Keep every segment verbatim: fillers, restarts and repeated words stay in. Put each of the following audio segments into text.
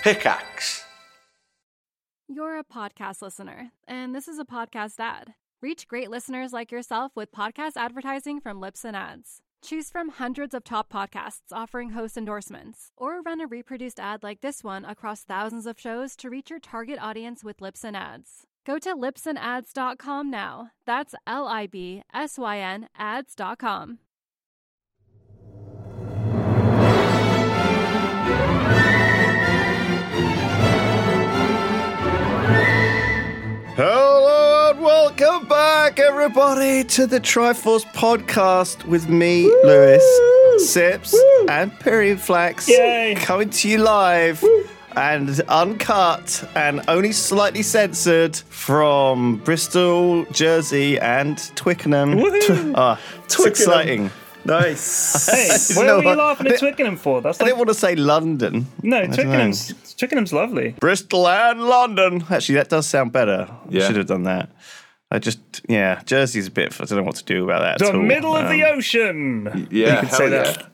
Pickaxe. You're a podcast listener, and this is a podcast ad. Reach great listeners like yourself with podcast advertising from Libsyn Ads. Choose from hundreds of top podcasts offering host endorsements, or run a reproduced ad like this one across thousands of shows to reach your target audience with Libsyn Ads. Go to libsyn ads dot com now. That's L I B S Y N ads dot com. Hello and welcome back, everybody, to the Triforce podcast with me, Woo! Lewis, Sips, Woo! And Period Flax, Yay! Coming to you live Woo! And uncut and only slightly censored from Bristol, Jersey, and Twickenham. Ah, it's Twickenham. Exciting. Nice. Hey, what are you laughing at Twickenham for? That's I like... didn't want to say London. No, Twickenham's Twickenham's lovely. Bristol and London. Actually, that does sound better. Yeah. Should have done that. I just, yeah, Jersey's a bit, I don't know what to do about that The at all. middle of Um, the ocean. Yeah, you could hell say yeah. that.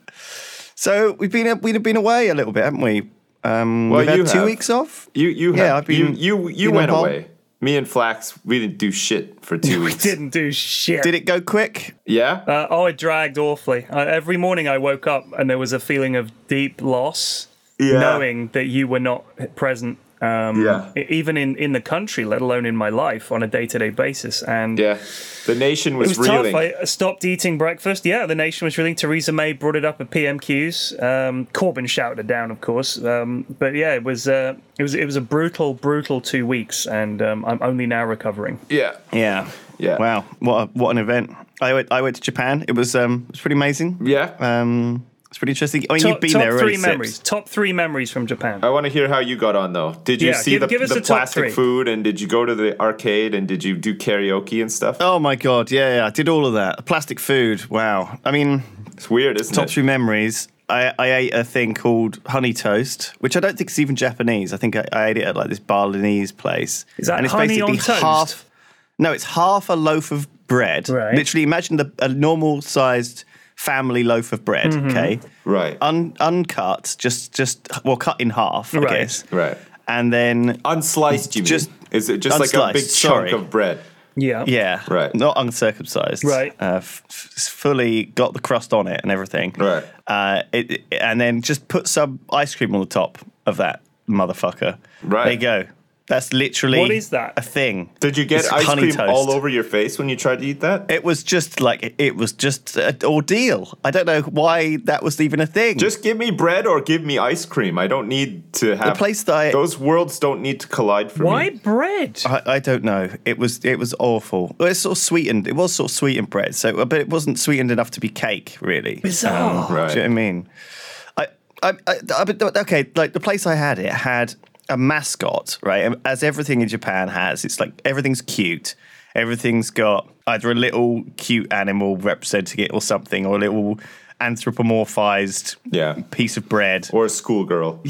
So we've been we've been away a little bit, haven't we? Um, Well, we've had you two have. weeks off. You you Yeah, have, I've been- you you you been went on away. Me and Flax, we didn't do shit for two We weeks. didn't do shit. Did it go quick? Yeah. Uh, oh, it dragged awfully. Uh, every morning I woke up and there was a feeling of deep loss, Yeah. knowing that you were not present. Um, Yeah. e- even in, in the country, let alone in my life on a day-to-day basis. And Yeah. The nation was, it was reeling. tough. I stopped eating breakfast. Yeah, the nation was reeling. Theresa May brought it up at P M Qs. Um, Corbyn shouted it down, of course. Um, but yeah, it was uh, it was it was a brutal, brutal two weeks, and um, I'm only now recovering. Yeah. Yeah. Yeah. Wow. What a, what an event. I went I went to Japan. It was um it was pretty amazing. Yeah. Um, it's pretty interesting. I mean, Top, you've been top there three already. memories. Sips. Top three memories from Japan. I want to hear how you got on, though. Did you Yeah, see give- the, give us the the top plastic three. food, and did you go to the arcade, and did you do karaoke and stuff? Oh my god, yeah, yeah, I did all of that. Plastic food. Wow. I mean, It's weird, isn't top it? three memories. I, I ate a thing called honey toast, which I don't think is even Japanese. I think I, I ate it at like this Balinese place. Is that and it's honey on basically toast? half. No, it's half a loaf of bread. Right. Literally, imagine the, a normal sized family loaf of bread. Mm-hmm. Okay, Right. Un, uncut, just just well, cut in half. I Right. guess. Right. And then Unsliced, you mean? Just Is it just like a unsliced, big sorry. chunk of bread? Yeah. yeah, Right. not uncircumcised. Right. Uh, f- f- fully got the crust on it and everything. Right. Uh, it, it- and then just put some ice cream on the top of that motherfucker. Right. There you go. That's literally What is that? a thing. Did you get It's ice honey cream toast. all over your face when you tried to eat that? It was just like it, it was just an ordeal. I don't know why that was even a thing. Just give me bread or give me ice cream. I don't need to have... the place that I, Those worlds don't need to collide for Why me. bread? I I don't know. It was it was awful. Well, it's sort of sweetened. It was sort of sweetened bread. So, but it wasn't sweetened enough to be cake, really. Bizarre. Right. Do you know what I mean? I, I, I, I, but, okay, like the place I had it had a mascot, right? As everything in Japan has. It's like everything's cute. Everything's got either a little cute animal representing it or something, or a little anthropomorphized Yeah. piece of bread. Or a schoolgirl.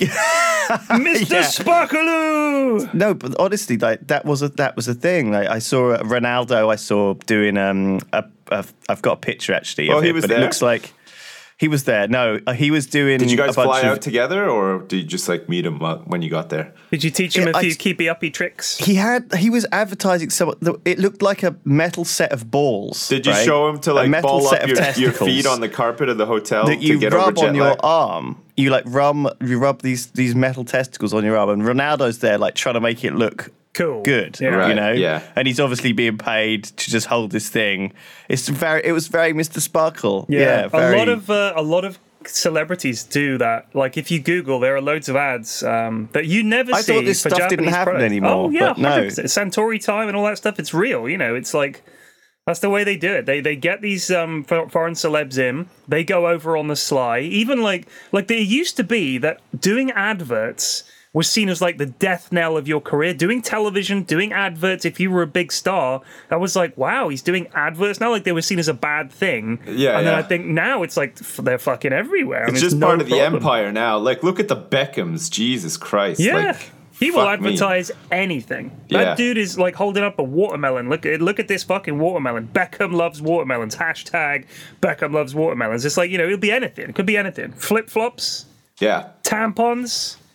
Mister Yeah. Sparkaloo! No, but honestly, like that was a that was a thing. Like I saw Ronaldo. I saw doing um. A, a, I've got a picture actually. Oh, of he it, was but there? it looks like he was there. No, uh, he was doing. Did you guys a bunch fly of, out together, or did you just like meet him uh, when you got there? Did you teach him Yeah, a I few t- keepy uppy tricks? He had. He was advertising some. It looked like a metal set of balls. Did you right? show him to A like metal ball set up of your, your testicles feet on the carpet of the hotel that to you get over rub jet on your lag? arm? You like rub you rub these these metal testicles on your arm, and Ronaldo's there like trying to make it look Cool. good, Yeah. you Right, know. yeah. And he's obviously being paid to just hold this thing. It's very. It was very Mister Sparkle. Yeah, very, a lot of uh, a lot of celebrities do that. Like if you Google, there are loads of ads um, that you never I see. thought this for stuff didn't Japanese happen products. anymore, Oh yeah, but no. one hundred percent. Santori time and all that stuff. It's real. You know, it's like that's the way they do it. They they get these um, for- foreign celebs in. They go over on the sly. Even like like there used to be that doing adverts was seen as like the death knell of your career. Doing television, doing adverts, if you were a big star, that was like, wow, he's doing adverts now. Like they were seen as a bad thing. Yeah, and then yeah. I think now it's like f- they're fucking everywhere. and It's just no part of the problem. empire now. Like, look at the Beckhams. Jesus Christ. Yeah. Like, He will fuck me. advertise anything. Yeah. That dude is like holding up a watermelon. Look at look at this fucking watermelon. Beckham loves watermelons. Hashtag Beckham loves watermelons. It's like, you know, it'll be anything. It could be anything. Flip flops, Yeah. tampons. Yeah.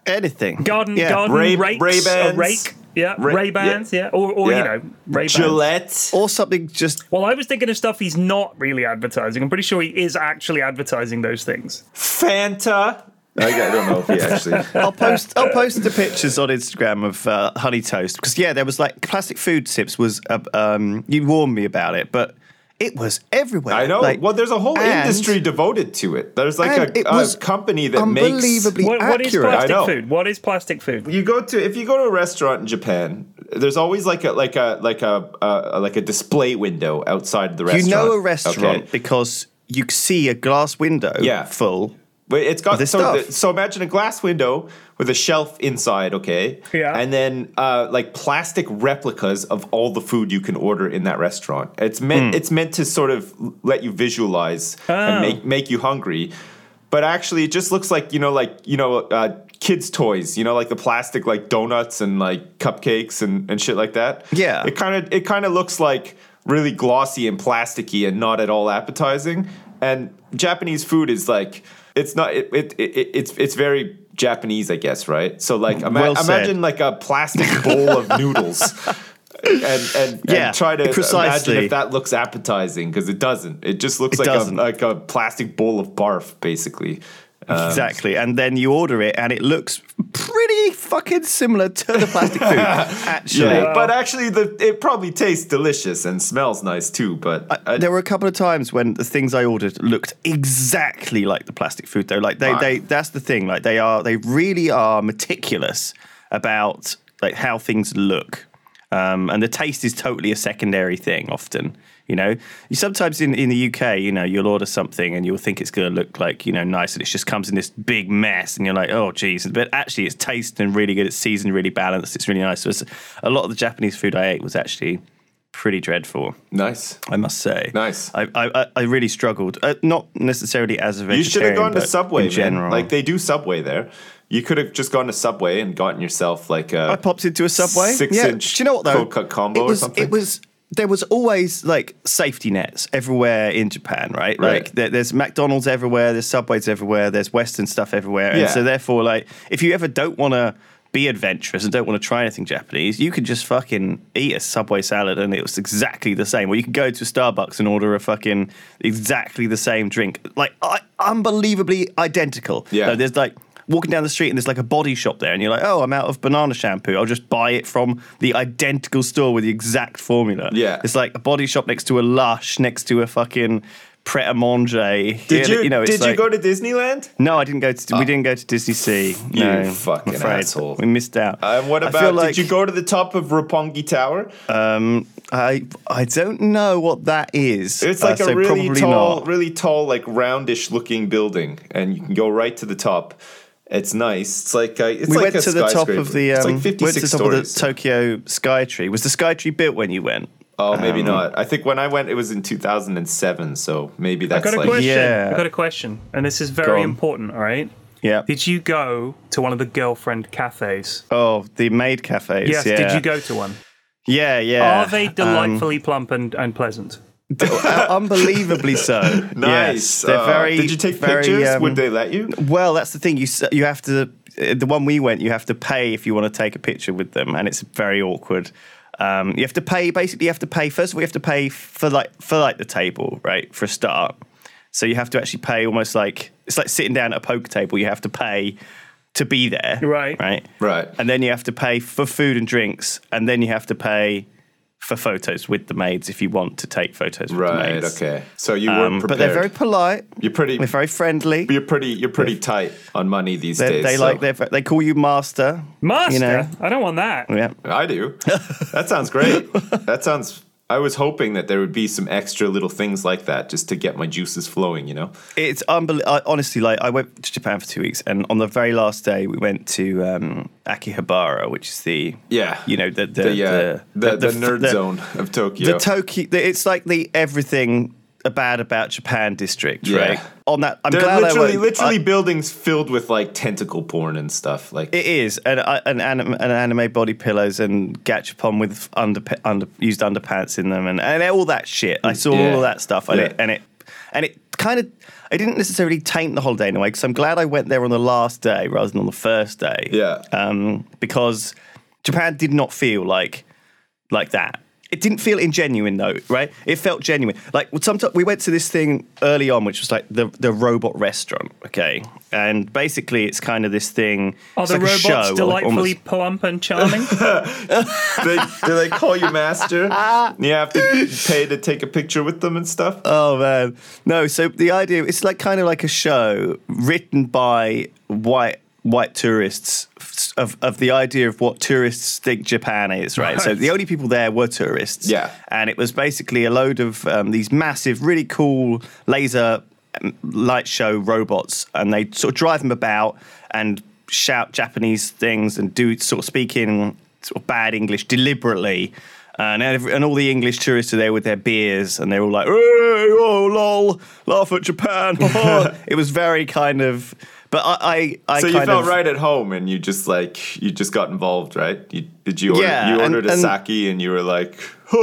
anything. Garden, yeah. garden Ray- rakes, Ray-Bans. a rake, yeah, Ray- Ray Bans, yeah, or, or Yeah. you know, Ray Bans. Gillette. Or something just Well, I was thinking of stuff he's not really advertising. I'm pretty sure he is actually advertising those things. Fanta. I don't know if he actually. I'll post I'll post the pictures on Instagram of uh, honey toast because yeah, there was like plastic food tips was uh, um you warned me about it, but it was everywhere. I know. Like, well, there's a whole and- industry devoted to it. There's like and a, it a was company that makes. unbelievably What, what is accurate. I plastic know. food? What is plastic food? You go to if you go to a restaurant in Japan, there's always like a like a like a uh, like a display window outside the You restaurant. know a restaurant okay? because you see a glass window Yeah. full. But it's got this so, stuff. the, so imagine a glass window with a shelf inside, okay? Yeah. And then uh, like plastic replicas of all the food you can order in that restaurant. It's meant Hmm. it's meant to sort of let you visualize Oh. and make make you hungry. But actually, it just looks like you know, like you know, uh, kids' toys. You know, like the plastic, like donuts and like cupcakes and, and shit like that. Yeah. It kind of it kind of looks like really glossy and plasticky and not at all appetizing. And Japanese food is like. It's not. It, it, it it's it's very Japanese, I guess, right? So like, ima- Well said. imagine like a plastic bowl of noodles, and and, Yeah, and try to precisely. imagine if that looks appetizing because it doesn't. It just looks It like a, doesn't. like a plastic bowl of barf, basically. Um, Exactly. And then you order it and it looks pretty fucking similar to the plastic food, actually. Yeah, but actually, the it probably tastes delicious and smells nice too. But I, There were a couple of times when the things I ordered looked exactly like the plastic food, though. Like they, Right. they that's the thing. Like they are, they really are meticulous about like how things look, um, and the taste is totally a secondary thing. Often, you know, you sometimes in, in the U K, you know, you'll order something and you'll think it's going to look like you know nice, and it just comes in this big mess, and you're like, oh geez. But actually, it's tasting really good. It's seasoned really balanced. It's really nice. So it's, a lot of the Japanese food I ate was actually pretty dreadful, nice. I must say. Nice. I I, I really struggled. Uh, not necessarily as a You vegetarian. should have gone to but Subway, in man. general. Like they do Subway there. You could have just gone to Subway and gotten yourself like a. I popped into a Subway. Six yeah. inch Do you know what though? cold cut combo it was, or something. It was. There was always like safety nets everywhere in Japan, right? Right. Like there, there's McDonald's everywhere, there's Subways everywhere, there's Western stuff everywhere, and Yeah. so therefore, like, if you ever don't want to be adventurous and don't want to try anything Japanese, you could just fucking eat a Subway salad and it was exactly the same. Or you could go to Starbucks and order a fucking exactly the same drink, like I, unbelievably identical. Yeah. So there's like. Walking down the street and there's like a body shop there and you're like, oh, I'm out of banana shampoo. I'll just buy it from the identical store with the exact formula. Yeah. It's like a body shop next to a Lush, next to a fucking Pret-a-Manger. Did you, know, it's did you like- go to Disneyland? No, I didn't go to. We didn't go to Disney Sea. You No, fucking I'm afraid. asshole. We missed out. And what I about? feel like, did you go to the top of Roppongi Tower? Um, I I don't know what that is. It's Uh, like so a really probably tall, not. really tall, like roundish looking building, and you can go right to the top. It's nice. It's like uh, it's We like went a to the top skyscraper. of the. Um, it's like went to fifty-six the top stories. of the Tokyo Skytree. Was the Skytree built when you went? oh, maybe um, not. I think when I went, it was in two thousand seven. So maybe I that's got a like question. Yeah. I got a question, and this is Go very on. important. All right. Yeah. Did you go to one of the girlfriend cafes? Oh, the maid cafes. Yes. Yeah. Did you go to one? Yeah, yeah. Are they Um, delightfully plump and, and pleasant? uh, unbelievably so. nice. Yes, they're Uh, very. Did you take very, pictures? um, Would they let you? Well, that's the thing. You s- you have to. uh, The one we went, you have to pay if you want to take a picture with them, and it's very awkward. Um, you have to pay. Basically, you have to pay. First of all, you have to pay for like for like the table, right? For a start. So you have to actually pay almost like it's like sitting down at a poker table. You have to pay to be there, Right. Right. Right. And then you have to pay for food and drinks, and then you have to pay for photos with the maids if you want to take photos with the Right. maids. Okay. So you Um, weren't but prepared. they're very polite. You're pretty. They're very friendly. You're pretty. You're pretty tight on money these They, days. they so- like they they call you master. Master. You know. I don't want that. Yeah. I do. That sounds great. That sounds. I was hoping that there would be some extra little things like that just to get my juices flowing. You know. It's unbelievable. Honestly, like I went to Japan for two weeks, and on the very last day, we went to um, Akihabara, which is the Yeah. you know the the The, uh, the, the, the, the- nerd the- zone of Tokyo. The Tokyo. the- It's like the everything bad about Japan district, Yeah. right? On that, I'm They're glad literally, I went. literally I- buildings filled with like tentacle porn and stuff. Like It is, and uh, an anime, an anime body pillows and gachapon with under, under used underpants in them, and, and all that shit. I saw Yeah. all of that stuff, and Yeah. it and it and it kind of, it didn't necessarily taint the holiday in a way, because I'm glad I went there on the last day rather than on the first day. Yeah. Um, because Japan did not feel like like that. It didn't feel ingenuine though, right? It felt genuine. Like sometimes we went to this thing early on, which was like the the robot restaurant, okay? And basically, it's kind of this thing. Are it's the like a robots show, delightfully almost- plump and charming? they, do they call you master? You have to pay to take a picture with them and stuff. Oh man, no. So the idea, it's like kind of like a show written by white white tourists of, of the idea of what tourists think Japan is, right? Right. So the only people there were tourists. Yeah. And it was basically a load of um, these massive, really cool laser um, light show robots, and they sort of drive them about and shout Japanese things and do sort of speak in sort of bad English deliberately. And, every, and all the English tourists are there with their beers, and they're all like, "Hey, oh, lol, laugh at Japan." It was very kind of... But I, I, I So kind you felt of, right at home, and you just like you just got involved, right? You, did you order, Yeah, you and- ordered a and- sake, and you were like,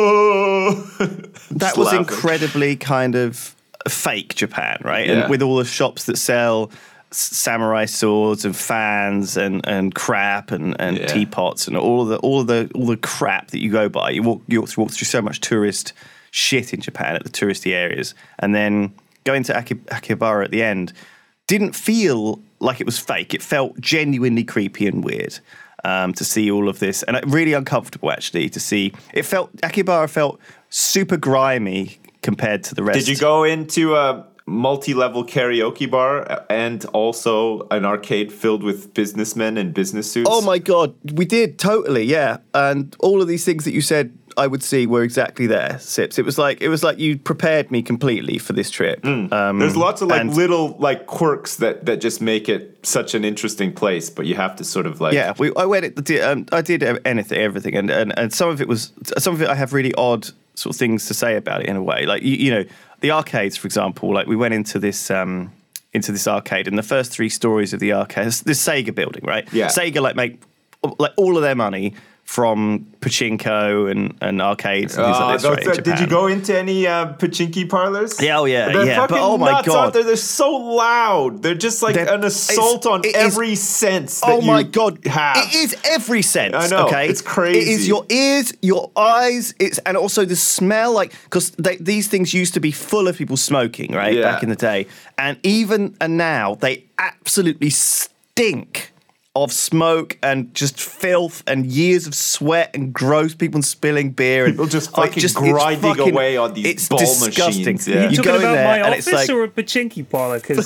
oh. that Just was laughing. incredibly kind of fake Japan, right? Yeah. And with all the shops that sell s- samurai swords and fans and, and crap and, and Yeah. teapots and all of the all of the all the crap that you go by. You walk you walk through, walk through so much tourist shit in Japan at the touristy areas, and then going to Aki- Akihabara at the end didn't feel like it was fake. It felt genuinely creepy and weird um, to see all of this, and really uncomfortable actually to see. It felt Akihabara felt super grimy compared to the rest. Did you go into a multi-level karaoke bar and also an arcade filled with businessmen in business suits? Oh my god, we did totally, yeah. And all of these things that you said I would see were exactly there, Sips. It was like it was like you prepared me completely for this trip. Um, There's lots of like and- little like quirks that that just make it such an interesting place, but you have to sort of like Yeah, we, I went. It, did, um, I did anything, everything, and, and and some of it was some of it. I have really odd sort of things to say about it in a way. Like you, you know, the arcades, for example. Like we went into this um, into this arcade, and the first three stories of the arcade, this, this Sega building, right? Yeah. Sega like make like all of their money from pachinko and, and arcades and things Uh, like this, those- right, in did you Japan. go into any uh, pachinki parlors? Yeah, oh yeah, They're yeah. But fucking oh my nuts, god, aren't they? They're so loud. They're just like They're- an assault it's- on it is- every sense. That Oh my you god! Have. It is every sense. I know, Okay, it's crazy. It is your ears, your eyes. It's and also the smell. Like because these things used to be full of people smoking, right? Yeah. Back in the day, and even and now they absolutely stink of smoke and just filth and years of sweat and gross people spilling beer and People just like, fucking it's grinding fucking- away on these it's ball disgusting. machines, yeah. Are you You talking go in about there my and it's office like- or a pachinki parlor? Because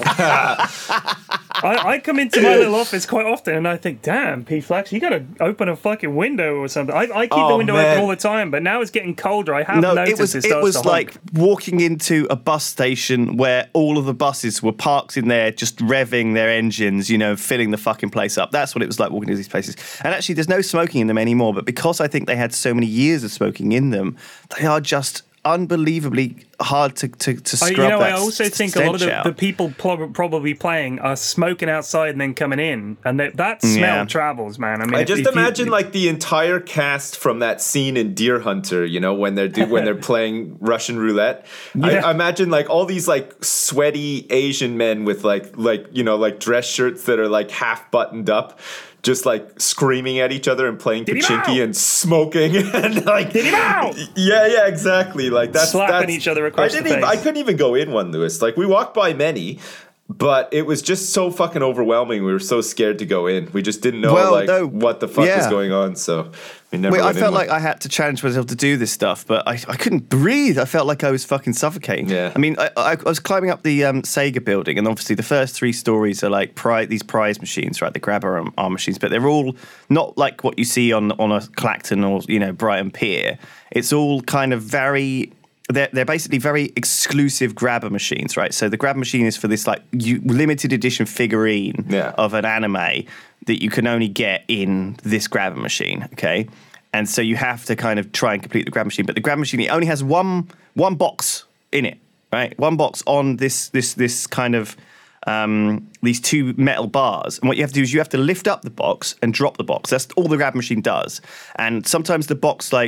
I, I come into my little office quite often and I think, damn, P Flax, you got to open a fucking window or something. I, I keep the Oh, window man. open all the time, but now it's getting colder. I have No, noticed it was it it starts was to like honk. walking into a bus station where all of the buses were parked in there, just revving their engines, you know, filling the fucking place up. That's what it was like walking into these places. And actually, there's no smoking in them anymore. But because I think they had so many years of smoking in them, they are just unbelievably hard to to, to I, scrub. you know, that I also s- think a lot of stench the, out. the people pl- probably playing are smoking outside and then coming in, and that, that smell Yeah. travels, man. I mean, I if- just if you- imagine like the entire cast from that scene in Deer Hunter, you know, when they're do, when they're playing Russian roulette. I, Yeah. I imagine like all these like sweaty Asian men with like like you know like dress shirts that are like half buttoned up, just like screaming at each other and playing Diddy pachinki Mao! and smoking and like Diddy Mao! yeah yeah exactly like that's Slapping that's, each other across I the didn't even, face. I couldn't even go in one, Lewis. Like we walked by many. But it was just so fucking overwhelming. We were so scared to go in. We just didn't know Well, like no, what the fuck was yeah. going on. So we never. Wait, I went in felt one. like I had to challenge myself to do this stuff, but I, I couldn't breathe. I felt like I was fucking suffocating. Yeah. I mean, I, I, I was climbing up the um, Sega building, and obviously the first three stories are like pri- these prize machines, right? The grabber arm, arm machines, but they're all not like what you see on on a Clacton or you know Brighton Pier. It's all kind of very. They're, they're basically very exclusive grabber machines, right? So the grabber machine is for this like you, limited edition figurine Yeah. of an anime that you can only get in this grabber machine, okay? And so you have to kind of try and complete the grab machine, but the grab machine it only has one one box in it, right? One box on this this this kind of um, these two metal bars. And what you have to do is you have to lift up the box and drop the box. That's all the grab machine does. And sometimes the box like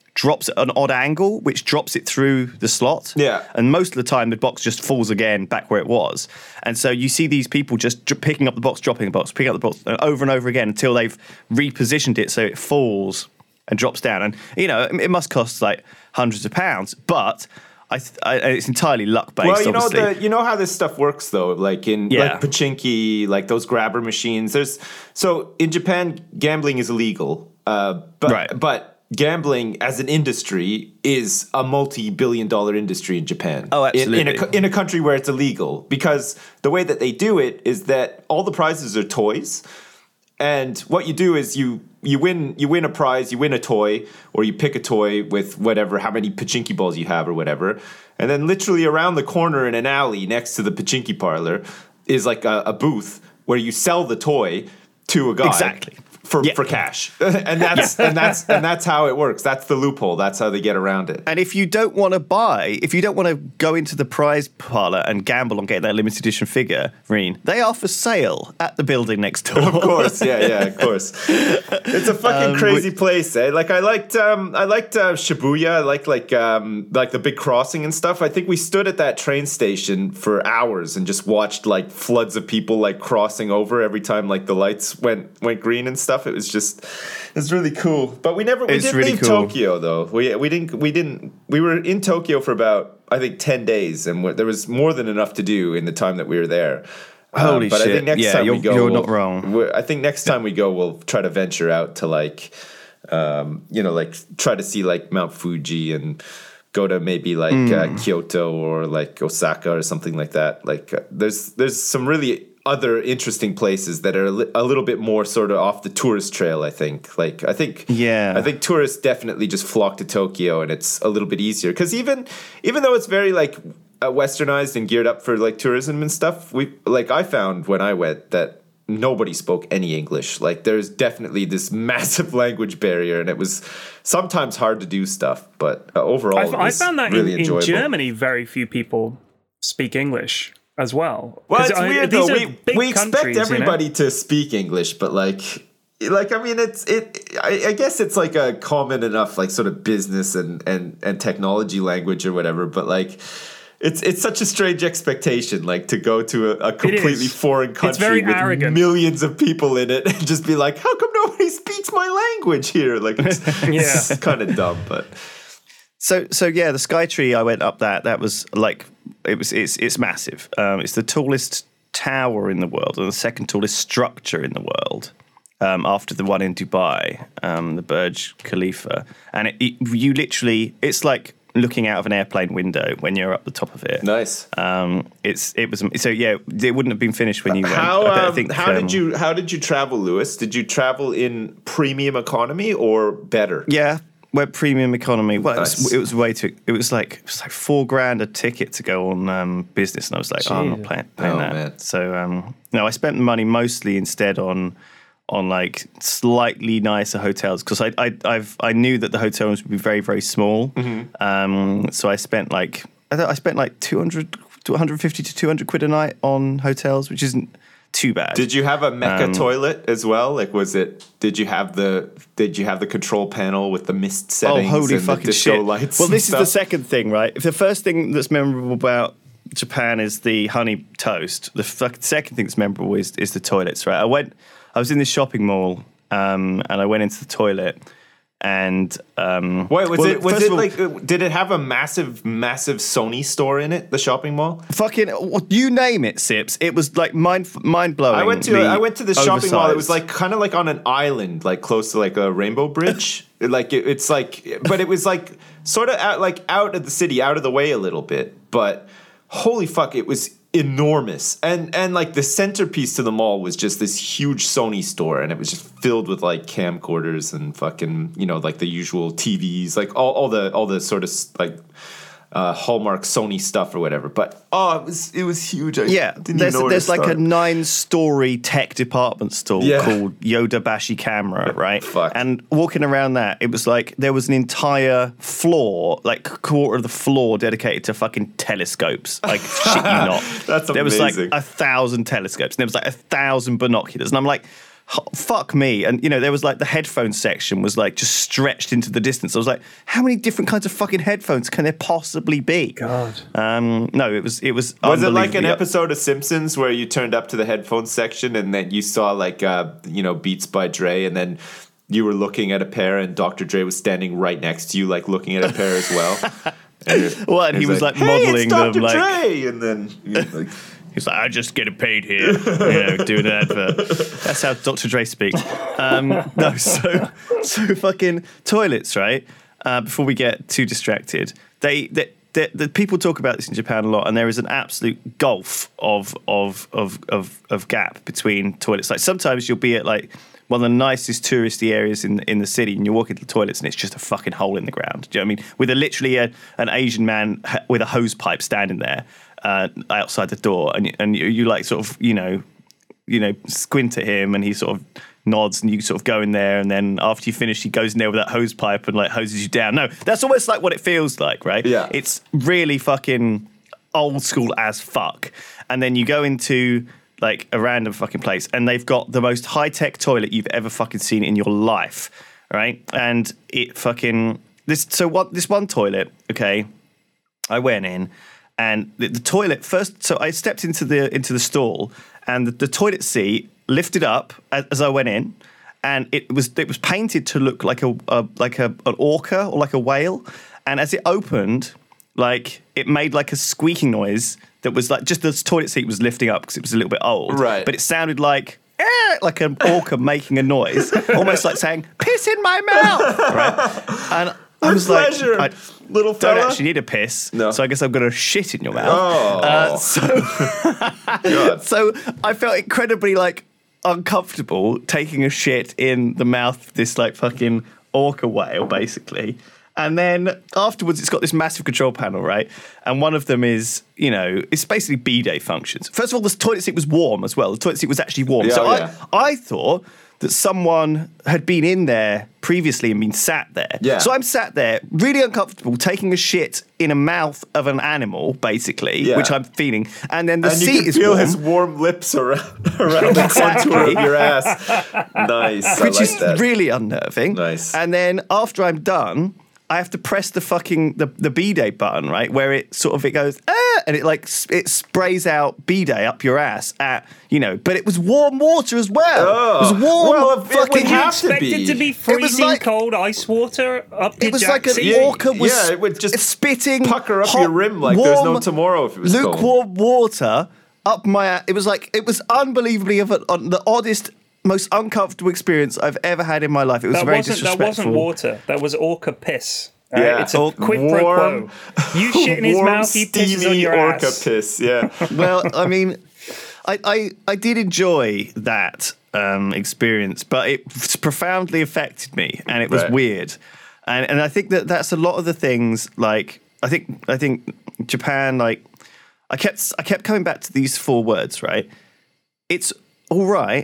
drops at an odd angle, which drops it through the slot. Yeah. And most of the time, the box just falls again back where it was. And so you see these people just dr- picking up the box, dropping the box, picking up the box, and over and over again until they've repositioned it so it falls and drops down. And, you know, it, it must cost like hundreds of pounds, but I, th- I it's entirely luck based. Well, you know obviously. the you know how this stuff works though, like in Yeah. like pachinki, like those grabber machines. There's so in Japan, gambling is illegal, uh, but Right. but gambling as an industry is a multi-billion dollar industry in Japan. Oh, In, in, a, absolutely. co- in a country where it's illegal, because the way that they do it is that all the prizes are toys. And what you do is you you win you win a prize, you win a toy, or you pick a toy with whatever, how many pachinki balls you have or whatever. And then literally around the corner in an alley next to the pachinki parlor is like a, a booth where you sell the toy to a guy. Exactly. For, Yeah. for cash. and that's and that's and that's how it works. That's the loophole. That's how they get around it. And if you don't want to buy, if you don't want to go into the prize parlor and gamble on getting that limited edition figurine, they are for sale at the building next door. Of course, yeah, yeah, of course. It's a fucking Um, crazy place, eh? Like I liked, um, I liked uh, Shibuya. I liked like, um, like the big crossing and stuff. I think we stood at that train station for hours and just watched like floods of people like crossing over every time like the lights went went green and stuff. It was just, it was really cool. But we never, we It's didn't really leave cool. Tokyo though. We we didn't we didn't we were in Tokyo for about I think ten days, and we- there was more than enough to do in the time that we were there. Holy Um, but shit. I think next Yeah, time you're- we go, you're we'll- not wrong. we're- I think next time we go, we'll try to venture out to like, um, you know, like try to see like Mount Fuji and go to maybe like uh, Kyoto or like Osaka or something like that. Like, uh, there's there's some really other interesting places that are a, li- a little bit more sort of off the tourist trail. I think. Like, I think, Yeah. I think tourists definitely just flock to Tokyo, and it's a little bit easier because even even though it's very like uh, westernized and geared up for like tourism and stuff, we like I found when I went that nobody spoke any English. Like, there's definitely this massive language barrier, and it was sometimes hard to do stuff. But uh, overall, I, it I was found that really in, in enjoyable. Germany, very few people speak English as well. Well, 'Cause it's I- weird these though. are We, big we expect countries, you know? everybody to speak English, but like, like I mean, it's it. I, I guess it's like a common enough like sort of business and and and technology language or whatever. But like, it's it's such a strange expectation, like to go to a, a completely is. foreign It's country very with arrogant. millions of people in it, and just be like, how come nobody speaks my language here? Like, it's, Yeah. it's kind of dumb, but. So so yeah, the Skytree, I went up that. That was like it was it's it's massive. Um, it's the tallest tower in the world and the second tallest structure in the world, um, after the one in Dubai, um, the Burj Khalifa. And it, it, you literally, it's like looking out of an airplane window when you're up the top of it. Nice. Um, it's it was so yeah. It wouldn't have been finished when you went. How I, um, think, how um, did you how did you travel, Lewis? Did you travel in premium economy or better? Yeah, web premium economy. Well, it, Nice. was, it was way too. It was like it was like four grand a ticket to go on um, business, and I was like, oh, I'm not paying, paying Oh, that. man. So um, no, I spent the money mostly instead on on like slightly nicer hotels because I I I've I knew that the hotels would be very very small. Mm-hmm. Um, so I spent like I, th- I spent like two hundred to one hundred fifty to two hundred quid a night on hotels, which isn't too bad. Did you have a mecha Um, toilet as well? Like, was it? Did you have the? Did you have the control panel with the mist settings Oh, holy and fucking the disco shit! lights? Well, and this is the stuff? second thing, right? If the first thing that's memorable about Japan is the honey toast, the fuck- second thing that's memorable is is the toilets, right? I went, I was in this shopping mall, um, and I went into the toilet, and um, Wait, was well, it? Was first it of all, like? uh, Did it have a massive, massive Sony store in it? The shopping mall. fucking you name it, Sips? It was like mind mind blowing. I went to I went to the shopping mall. It was like kind of like on an island, like close to like a rainbow bridge. like it, it's like, but it was like sort of out like out of the city, out of the way a little bit. But holy fuck, it was enormous. And and like the centerpiece to the mall was just this huge Sony store, and it was just filled with like camcorders and fucking, you know, like the usual T Vs, like all, all the all the sort of like uh, Hallmark Sony stuff or whatever. But oh, it was it was huge. I Yeah, didn't even there's know where there's to like a start. nine-story tech department store Yeah. called Yodobashi Camera, right? Fuck. And walking around that, it was like there was an entire floor, like quarter of the floor, dedicated to fucking telescopes. Like shit, you not. That's There was like amazing. a thousand telescopes, and there was like a thousand binoculars, and I'm like, fuck me. And, you know, there was like the headphone section was like just stretched into the distance. I was like, how many different kinds of fucking headphones can there possibly be? God. Um, no, it was, it was, Was it like an unbelievably- episode of Simpsons where you turned up to the headphones section and then you saw like, uh, you know, Beats by Dre, and then you were looking at a pair and Doctor Dre was standing right next to you, like looking at a pair as well? And Well, and he was like, hey, modeling it's Doctor them like, Dre! And then you're like, he's like, I just get paid here, you know, doing an advert. That's how Doctor Dre speaks. Um, no, so so fucking toilets, right? Uh, before we get too distracted, they, they, they the people talk about this in Japan a lot, and there is an absolute gulf of of of of of gap between toilets. Like sometimes you'll be at like one of the nicest touristy areas in in the city, and you walk into the toilets, and it's just a fucking hole in the ground. Do you know what I mean? With a literally a, an Asian man ha- with a hose pipe standing there. Uh, outside the door, and and you, you like sort of you know, you know squint at him, and he sort of nods, and you sort of go in there, and then after you finish, he goes in there with that hose pipe and like hoses you down. No, that's almost like what it feels like, right? Yeah. It's really fucking old school as fuck. And then you go into like a random fucking place, and they've got the most high tech toilet you've ever fucking seen in your life, right? And it fucking this so what this one toilet, okay, I went in. And the, the toilet first, so I stepped into the into the stall, and the, the toilet seat lifted up as, as I went in, and it was it was painted to look like a, a like a an orca or like a whale, and as it opened, like it made like a squeaking noise that was like just the toilet seat was lifting up because it was a little bit old, Right. But it sounded like eh, like an orca making a noise, almost like saying "piss in my mouth," right? And I was pleasure, like, I little don't fella. actually need a piss, No. so I guess I'm going to shit in your mouth. Oh. Uh, so, God. so I felt incredibly like uncomfortable taking a shit in the mouth of this like fucking orca whale, basically. And then afterwards, it's got this massive control panel, right? And one of them is, you know, it's basically bidet functions. First of all, the toilet seat was warm as well. The toilet seat was actually warm. Yeah, so oh, yeah. I, I thought that someone had been in there previously and been sat there. Yeah. So I'm sat there, really uncomfortable, taking a shit in a mouth of an animal, basically, Yeah. which I'm feeling. And then the And seat you can is feel warm. his warm lips around, around the contour of your ass. Nice. I which like is that. really unnerving. Nice. And then after I'm done, I have to press the fucking the, the bidet button, right, where it sort of it goes ah, and it like s- it sprays out bidet up your ass at you know, but it was warm water as well. Oh. It was warm Well, if it fucking. would Did you have to expect be. it to be was freezing like- cold ice water up your It was like an jacket? Yeah, orca was yeah, it would just spitting pucker up hot, your rim like there's no warm, tomorrow if it was cold. lukewarm water up my ass. It was like it was unbelievably of a, on the oddest, most uncomfortable experience I've ever had in my life. It was That very wasn't, that disrespectful. wasn't water. That was orca piss. All Yeah. right? It's a Oh, quid pro warm- quo. You shit in his Warm, mouth, he pisses on steamy your orca ass. piss. Yeah. Well, I mean, I, I I did enjoy that um, experience, but it profoundly affected me, and it was Right. weird. And and I think that that's a lot of the things. Like I think I think Japan. Like I kept I kept coming back to these four words. Right, it's all right,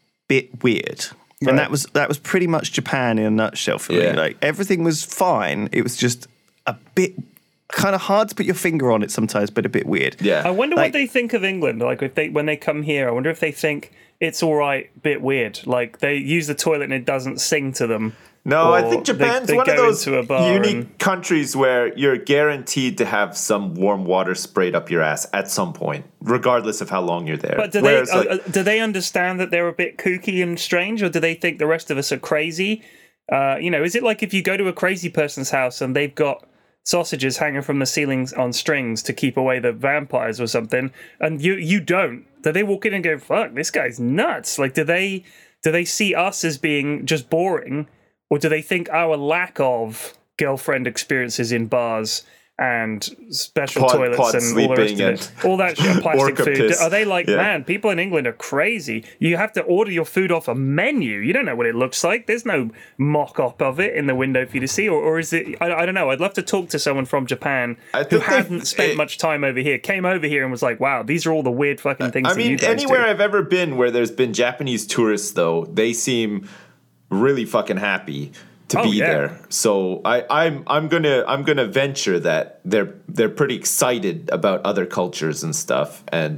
bit weird. Right. And that was that was pretty much Japan in a nutshell for Yeah. me. Like everything was fine. It was just a bit kind of hard to put your finger on it sometimes, but a bit weird. Yeah. I wonder Like- what they think of England. Like if they when they come here, I wonder if they think it's all right, bit weird. Like they use the toilet and it doesn't sing to them. No, I Or think they- Japan's they one of go those into a bar unique and- countries where you're guaranteed to have some warm water sprayed up your ass at some point, regardless of how long you're there. But do Whereas, they like, uh, uh, do they understand that they're a bit kooky and strange, or do they think the rest of us are crazy? Uh, you know, is it like if you go to a crazy person's house and they've got sausages hanging from the ceilings on strings to keep away the vampires or something, and you you don't? Do they walk in and go, "Fuck, this guy's nuts"? Like, do they do they see us as being just boring, or do they think our lack of girlfriend experiences in bars and special Pod- toilets pod and all the rest sleeping of it, all that shit, plastic orca food? piss. Are they like, Yeah. man, people in England are crazy. You have to order your food off a menu. You don't know what it looks like. There's no mock-up of it in the window for you to see. Or, or is it, I, I don't know. I'd love to talk to someone from Japan I who think they- hadn't spent it- much time over here, came over here and was like, wow, these are all the weird fucking things I that you mean, guys anywhere do. I've ever been where there's been Japanese tourists, though, they seem really fucking happy to Oh, be yeah. there. So I, I'm I'm gonna I'm gonna venture that they're they're pretty excited about other cultures and stuff. And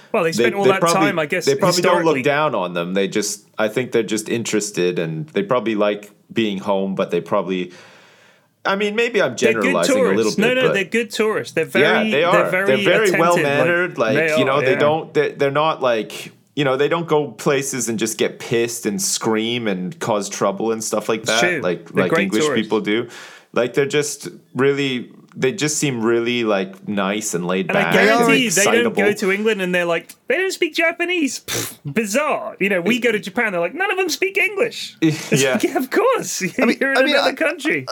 Well, they spent all they that probably, time, I guess. They probably don't historically. look down on them. They just, I think they're just interested, and they probably like being home, but they probably. I mean, maybe I'm They're good generalizing a tourists. little bit. No, no, but they're good tourists. They're very, yeah, they are. They're very, they're very attentive, well mannered. Like, they you know, are, they yeah. don't. They're, they're not like. You know, they don't go places and just get pissed and scream and cause trouble and stuff like that, true. like They're like great English tourists. people do. Like they're just really, they just seem really like nice and laid And I back. guarantee and you, they don't go excitable. to England and they're like, they don't speak Japanese. Pfft, bizarre. You know, we go to Japan, they're like, none of them speak English. Yeah. yeah, of course. You're mean- in I mean, another I- country.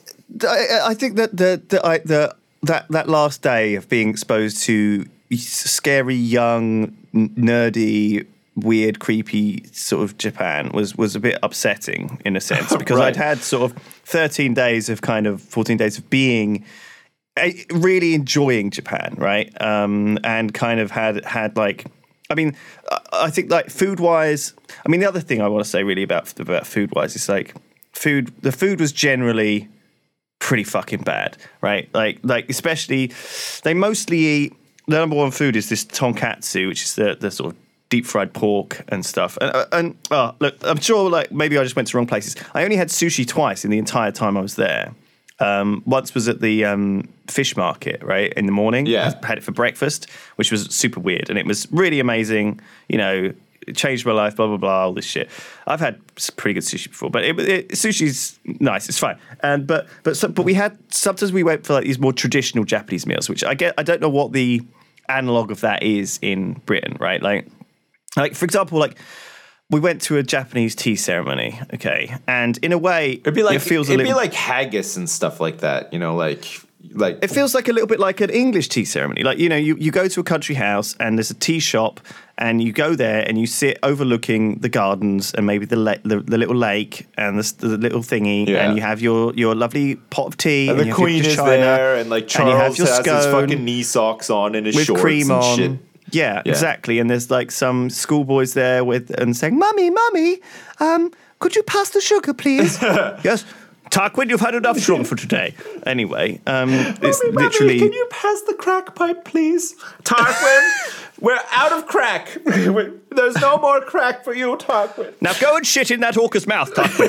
I, I think that the the, I, the that that last day of being exposed to scary, young, n- nerdy, weird, creepy sort of Japan was was a bit upsetting in a sense because Right. I'd had sort of thirteen days of kind of fourteen days of being eh, really enjoying Japan, right? Um, and kind of had had like. I mean, I- I think like food wise. I mean, the other thing I want to say really about about food wise is like food. The food was generally pretty fucking bad, right? Like, like especially they mostly eat. The number one food is this tonkatsu, which is the the sort of deep fried pork and stuff. And, uh, and oh, look, I'm sure like maybe I just went to wrong places. I only had sushi twice in the entire time I was there. Um, once was at the um, fish market, right, in the morning. Yeah. I had it for breakfast, which was super weird. And it was really amazing, you know, it changed my life, blah, blah, blah, all this shit. I've had s- pretty good sushi before, but it, it, sushi's nice, it's fine. And But but so, but we had, sometimes we went for like these more traditional Japanese meals, which I get, I don't know what the analog of that is in Britain, right? Like, like for example, like, we went to a Japanese tea ceremony, okay, and in a way, It'd be like it feels a it'd little. be like haggis and stuff like that. You know, like like It feels like a little bit like an English tea ceremony. Like, you know, you, you go to a country house and there's a tea shop and you go there and you sit overlooking the gardens and maybe the la- the, the little lake and the, the little thingy Yeah. and you have your, your lovely pot of tea. And and the you have your queen is china, there, and like and you have Charles your has his scone fucking knee socks on and his with shorts cream and on. shit. Yeah, Yeah. exactly. And there's like some schoolboys there with and saying, "Mummy, mummy, um, could you pass the sugar, please?" Yes, Tarquin, you've had enough sugar for today. Anyway, um, it's Mommy, mommy, literally. can you pass the crack pipe, please? Tarquin, we're out of crack. There's no more crack for you, Tarquin. Now go and shit in that orca's mouth, Tarquin.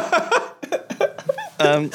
um,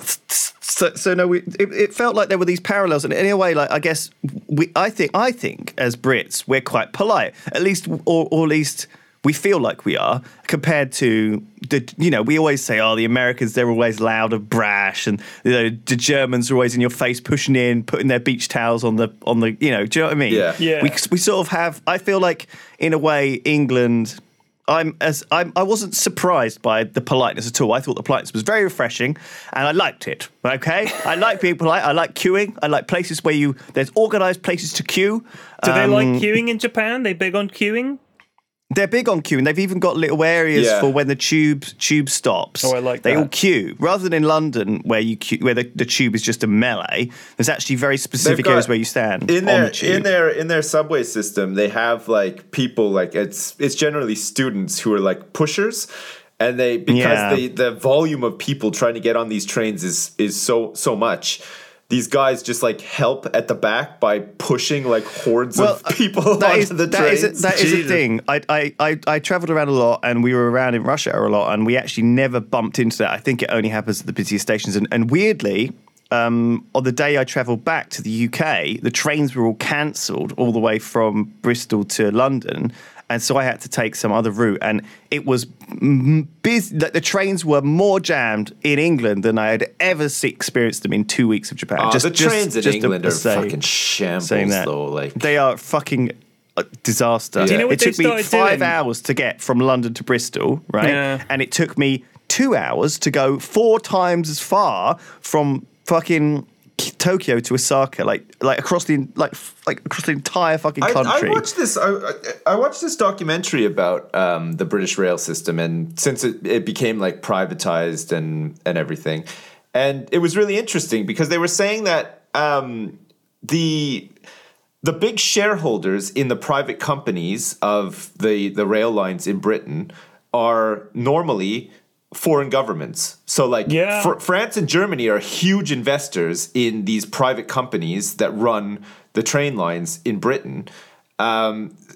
so, so no, we, it, it felt like there were these parallels, and in a way, like I guess we, I think, I think as Brits, we're quite polite, at least, or, or at least we feel like we are, compared to the, you know, we always say, oh, the Americans, they're always loud and brash, and you know, the Germans are always in your face, pushing in, putting their beach towels on the, on the, you know, do you know what I mean? Yeah. Yeah. We, we sort of have, I feel like, in a way, England. I'm as I'm, I wasn't surprised by the politeness at all. I thought the politeness was very refreshing, and I liked it. Okay, I like being polite. I like queuing. I like places where you there's organised places to queue. Do they Um, like queuing in Japan? They big on queuing? They're big on queuing. They've even got little areas Yeah. for when the tube tube stops. Oh, I like They that. all queue rather than in London where you queue, where the, the tube is just a melee. There's actually very specific got- areas where you stand in on their the tube. in their in their subway system, they have like people like it's it's generally students who are like pushers, and they because Yeah. the the volume of people trying to get on these trains is is so so much. These guys just like help at the back by pushing like hordes Well, of people that onto is, the that trains. is a, that is a Jesus. thing. I, I, I, I travelled around a lot, and we were around in Russia a lot, and we actually never bumped into that. I think it only happens at the busiest stations. And, and weirdly, um, on the day I travelled back to the U K, the trains were all cancelled all the way from Bristol to London. And so I had to take some other route, and it was busy. The trains were more jammed in England than I had ever see, experienced them in two weeks of Japan. Oh, just the trains in just England to are say- fucking shambles, saying that. though. Like They are fucking a disaster. Do you know what it they took me started five doing? hours to get from London to Bristol, right? Yeah. And it took me two hours to go four times as far from fucking Tokyo to Osaka, like like across the like like across the entire fucking I, country. I watched this. I, I- I watched this documentary about um, the British rail system, and since it, it became like privatized and and everything, and it was really interesting because they were saying that um, the the big shareholders in the private companies of the the rail lines in Britain are normally foreign governments. So like Yeah. Fr- France and Germany are huge investors in these private companies that run the train lines in Britain. Um,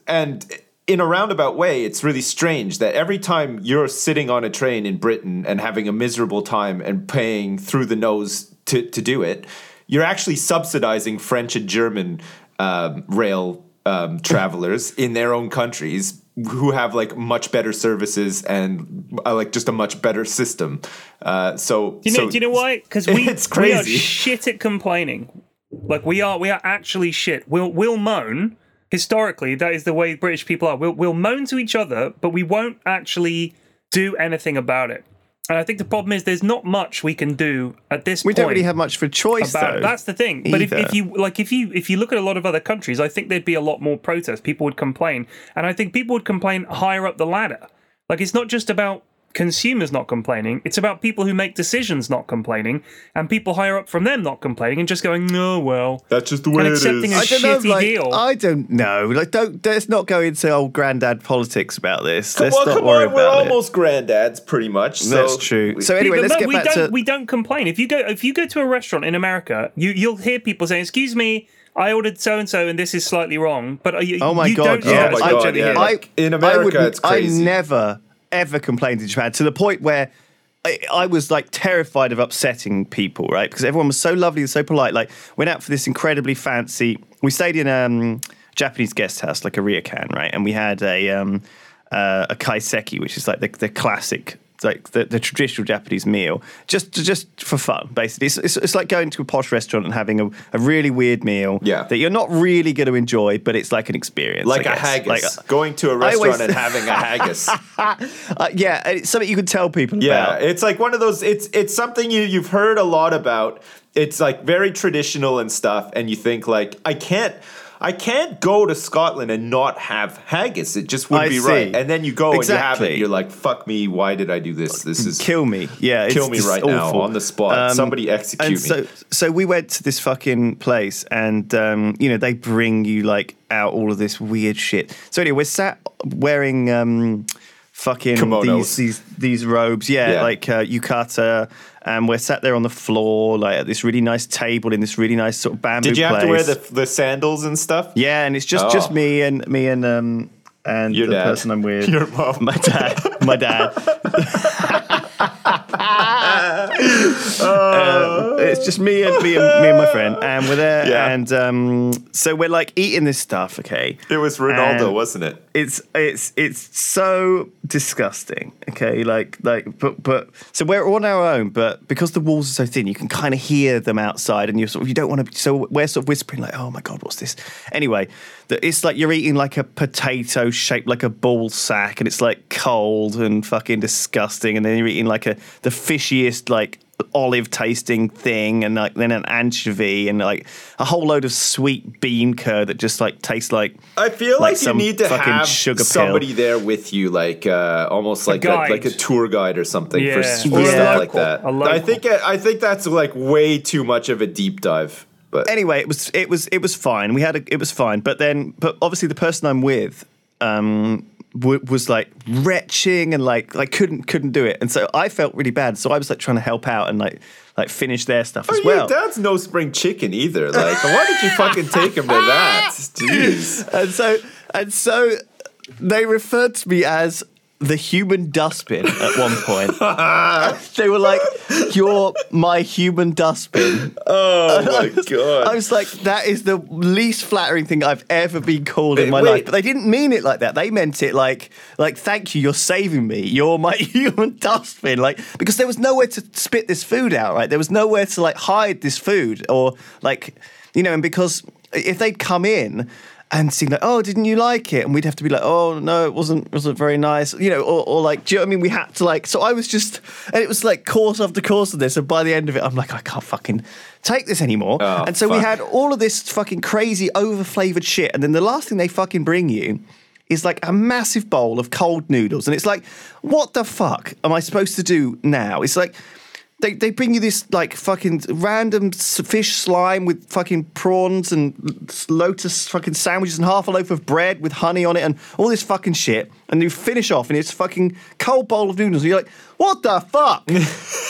and in a roundabout way, it's really strange that every time you're sitting on a train in Britain and having a miserable time and paying through the nose to, to do it, you're actually subsidizing French and German um, rail um, travelers in their own countries who have like much better services and uh, like just a much better system. Uh, so, do you know? so do you know why? Because we, it's we are crazy. shit at complaining. Like we are, we are actually shit. We'll we'll moan. Historically, that is the way British people are. We'll we'll moan to each other, but we won't actually do anything about it. And I think the problem is there's not much we can do at this We point. don't really have much for choice, about though. it. That's the thing. But if, either. if you like, if you if you look at a lot of other countries, I think there'd be a lot more protest. People would complain, and I think people would complain higher up the ladder. Like it's not just about consumers not complaining; it's about people who make decisions not complaining, and people higher up from them not complaining and just going, "No, well, That's just the way and it accepting is. a I don't know, shitty like, deal." I don't know. Like, don't let's not go into old granddad politics about this. Let's well, not come worry on, we're about it. almost granddads, pretty much. So That's true. So anyway, But let's no, get we back don't, to. we don't complain. If you go if you go to a restaurant in America, you you'll hear people saying, "Excuse me, I ordered so and so, and this is slightly wrong." But are you, Oh my you god! don't hear Yeah, that Oh my as God, much over yeah. here. Like, in America, I wouldn't- it's crazy. I never ever complained in Japan to the point where I, I was like terrified of upsetting people, right? Because everyone was so lovely and so polite. Like, went out for this incredibly fancy. We stayed in um, a Japanese guest house, like a ryokan, right? And we had a um, uh, a kaiseki, which is like the, the classic. Like the, the traditional Japanese meal, just just for fun, basically. It's, it's, it's like going to a posh restaurant and having a, a really weird meal Yeah. that you're not really going to enjoy, but it's like an experience. like I a guess. haggis. Like, uh, Going to a I always- restaurant and having a haggis. uh, yeah, and it's something you can tell people Yeah, about. it's like one of those. It's it's something you you've heard a lot about. It's like very traditional and stuff, and you think like I can't. I can't go to Scotland and not have haggis. It just wouldn't I be see. right. And then you go and you have Exactly. it. You're like, "Fuck me! Why did I do this? This is Kill me, yeah, it's kill me just right awful. now on the spot. Um, Somebody execute and me." so, so we went to this fucking place, and um, you know they bring you like out all of this weird shit. So anyway, we're sat wearing um, fucking Kimonos. these these these robes, yeah, Yeah. like uh, yukata, and we're sat there on the floor, like at this really nice table in this really nice sort of bamboo. Did you have place. to wear the the sandals and stuff? Yeah, and it's just Oh. just me and me and um and Your the dad. person I'm with. Your mom. My dad. My dad. Uh, it's just me and me and me and my friend, and we're there, Yeah. and um, so we're like eating this stuff. Okay, It was Ronaldo, And wasn't it? it's it's it's so disgusting. Okay, like like but but so we're on our own, but because the walls are so thin, you can kind of hear them outside, and you sort of you don't want to. So we're sort of whispering like, "Oh my god, what's this?" Anyway, the, it's like you're eating like a potato shaped like a ball sack, and it's like cold and fucking disgusting, and then you're eating like a the fishiest like olive tasting thing, and like then an anchovy and like a whole load of sweet bean curd that just like tastes like I feel like like, you some need to fucking have sugar somebody pill. there with you, like uh, almost like a, guide. like a tour guide or something for, Yeah. for Yeah. stuff like Local. that. A local. I think I think that's like way too much of a deep dive. But Anyway, it was it was it was fine. We had a, it was fine, but then but obviously the person I'm with um w- was like retching and like like couldn't couldn't do it, and so I felt really bad. So I was like trying to help out and like like finish their stuff oh, as your well. dad's no spring chicken either. Like, why did you fucking take him to that? Jeez. And so and so they referred to me as the human dustbin at one point. They were like, "You're my human dustbin." Oh my I god. was like, that is the least flattering thing I've ever been called in Wait, my wait. life. But they didn't mean it like that. They meant it like, like, thank you, you're saving me. You're my human dustbin. Like, because there was nowhere to spit this food out, right? There was nowhere to like hide this food or like, you know, and because if they'd come in and sing like, oh, didn't you like it? And we'd have to be like, oh no, it wasn't wasn't very nice, you know, or, or like, do you know what I mean? We had to like, so I was just, and it was like course after course of this, and by the end of it, I'm like, I can't fucking take this anymore. Oh, and so we fuck. had all of this fucking crazy over flavored shit, and then the last thing they fucking bring you is like a massive bowl of cold noodles, and it's like, what the fuck am I supposed to do now? It's like. They they bring you this like fucking random s- fish slime with fucking prawns and lotus fucking sandwiches and half a loaf of bread with honey on it and all this fucking shit, and you finish off and it's fucking cold bowl of noodles. And you're like, what the fuck?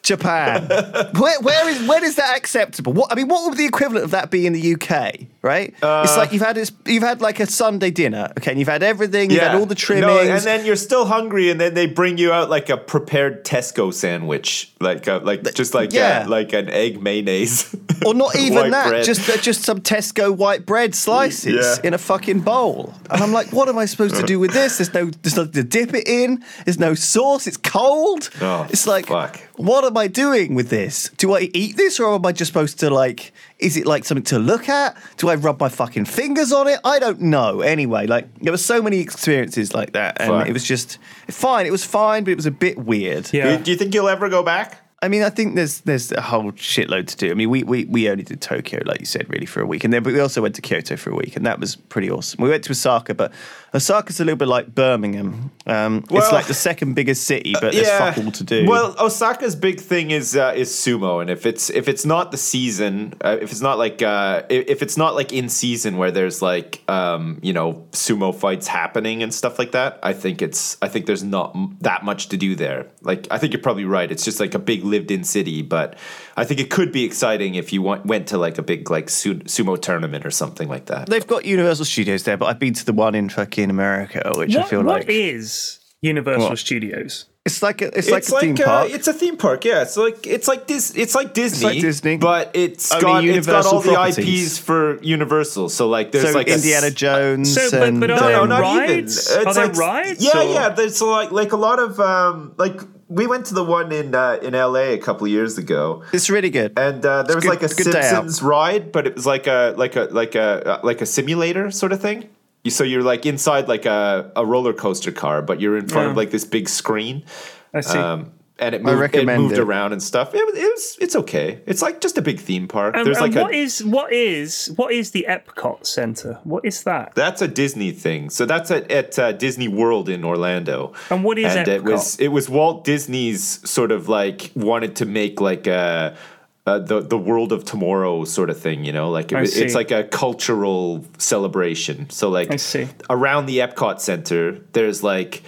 Japan. where, where is when is that acceptable? What I mean, what would the equivalent of that be in the U K? Right? Uh, it's like you've had this, you've had like a Sunday dinner, okay, and you've had everything, you've yeah. had all the trimmings, no, and then you're still hungry, and then they bring you out like a prepared Tesco sandwich, like a, like just like yeah. a, like an egg mayonnaise, or not even that, bread. just uh, just some Tesco white bread slices yeah. in a fucking bowl, and I'm like, what am I supposed to do with this? There's no, there's nothing to dip it in. There's no sauce. It's cold. Oh, it's like, fuck. What am I doing with this? Do I eat this, or am I just supposed to like? Is it like something to look at? Do I rub my fucking fingers on it? I don't know. Anyway, like there were so many experiences like that, and Fuck. it was just fine. It was fine, but it was a bit weird. Yeah. Do you think you'll ever go back? I mean, I think there's there's a whole shitload to do. I mean, we, we we only did Tokyo, like you said, really for a week, and then we also went to Kyoto for a week, and that was pretty awesome. We went to Osaka, but Osaka's a little bit like Birmingham. Um, Well, it's like the second biggest city, but there's yeah. fuck all to do. Well, Osaka's big thing is uh, is sumo, and if it's if it's not the season, uh, if it's not like uh, if, if it's not like in season where there's like um, you know sumo fights happening and stuff like that, I think it's I think there's not m- that much to do there. Like I think you're probably right. It's just like a big lived-in city, but I think it could be exciting if you want, went to like a big like su- sumo tournament or something like that. They've got Universal Studios there, but I've been to the one in fucking America, which What, I feel what like is Universal What? Studios? it's like a, it's like a theme uh, park. it's a theme park, yeah. It's like it's like this. It's like Disney. like Disney. but it's Only got it's got Universal all the properties. I Ps for Universal. So like there's so like a Indiana s- Jones. So, but, and, but are No, there no, um, not rides? even. Are It's there like, rides? Yeah, or- yeah. There's like like a lot of um like we went to the one in uh, in L A a couple of years ago. it's really good. And uh, there was good- like a good day out. Simpsons ride, but it was like a like a like a uh, like a simulator sort of thing. You, so you're like inside like a, a roller coaster car, but you're in front Yeah. of like this big screen. I see. Um, and it moved, it recommend moved it. around and stuff. It was, it was it's okay. It's like just a big theme park. And, There's and like what a is what is what is the Epcot Center? What is that? that's a Disney thing. So that's at, at uh, Disney World in Orlando. And what is and it Epcot? was it was Walt Disney's sort of like wanted to make like a. Uh, the the world of tomorrow sort of thing, you know, like it, I was- it's see. like a cultural celebration. So like I see. around the Epcot Center, there's like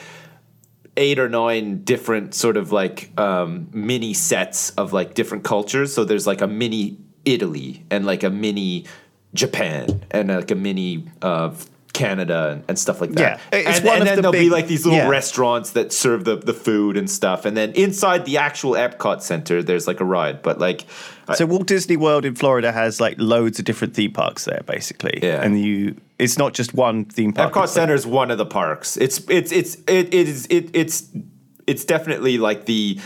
eight or nine different sort of like um, mini sets of like different cultures. So there's like a mini Italy and like a mini Japan and like a mini uh, Canada and, and stuff like that. Yeah, it's and, one and of then the there'll be big- like these little yeah. restaurants that serve the, the food and stuff. And then inside the actual Epcot Center, there's like a ride. But like, So Walt Disney World in Florida has like loads of different theme parks there, basically. Yeah. And you, it's not just one theme park. Epcot It's like- Center is one of the parks. It's it's it's it, it is it, it's it's definitely like the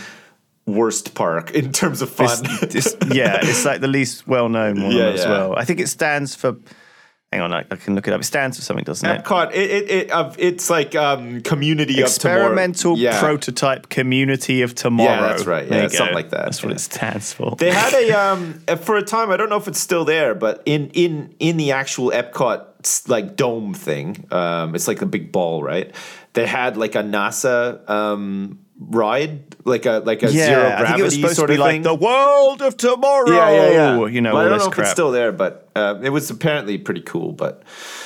worst park in terms of fun. It's, it's- yeah, it's like the least well-known one Yeah, as yeah. well. I think it stands for. Hang on, I, I can look it up. It stands for something, doesn't it? Epcot, it, it, it uh, it's like um, community Experimental of tomorrow. Yeah. Prototype Community of Tomorrow. Yeah, that's right. Yeah, There you something go. like that. That's what Yeah. it stands for. They had a um for a time. I don't know if it's still there, but in in in the actual Epcot like dome thing, um, it's like a big ball, right? They had like a NASA um ride, like a like a yeah, zero I think gravity it was supposed sort to be of like thing. the world of tomorrow. yeah, yeah, yeah. You know, Well, I all don't this know if crap. it's still there, but uh, it was apparently pretty cool. But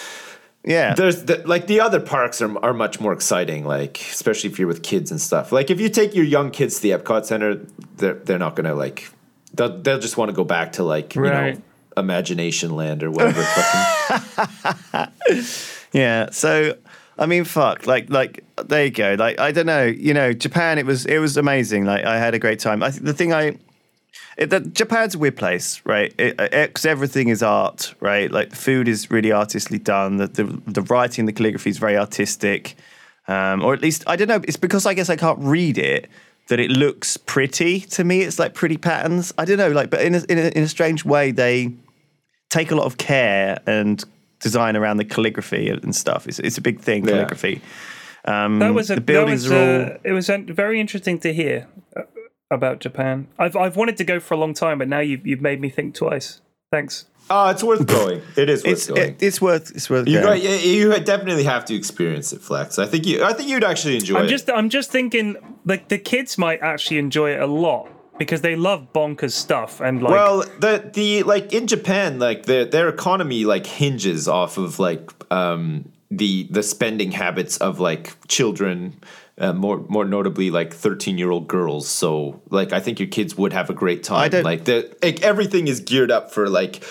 yeah. there's the, like the other parks are are much more exciting, like especially if you're with kids and stuff. Like if you take your young kids to the Epcot Center, they're they're not gonna like they'll they'll just want to go back to like you Right. know Imagination Land or whatever. fucking, Yeah. So, I mean, fuck. Like, like there you go. Like, I don't know. You know, Japan. It was, it was amazing. Like, I had a great time. I think the thing I, it, that Japan's a weird place, right? Because everything is art, right? Like, the food is really artistically done. The the, the writing, the calligraphy is very artistic, um, or at least I don't know. It's because I guess I can't read it that it looks pretty to me. It's like pretty patterns. I don't know. Like, but in a, in a, in a strange way, they take a lot of care and design around the calligraphy and stuff. It's it's a big thing, Yeah. calligraphy. Um, That was a, the buildings that was, are all. uh, it was uh, very interesting to hear uh, about Japan. I've I've wanted to go for a long time, but now you've you've made me think twice. Thanks. oh, it's worth going. It is worth It's going. it, it's worth it's worth. you going. got, you, you definitely have to experience it, Flex. I think you I think you'd actually enjoy I'm it. just I'm just thinking like the kids might actually enjoy it a lot because they love bonkers stuff and like well, the the like in Japan, like their their economy like hinges off of like um the the spending habits of like children, uh, more more notably like thirteen year old girls. So like I think your kids would have a great time. I don't- like the like everything is geared up for like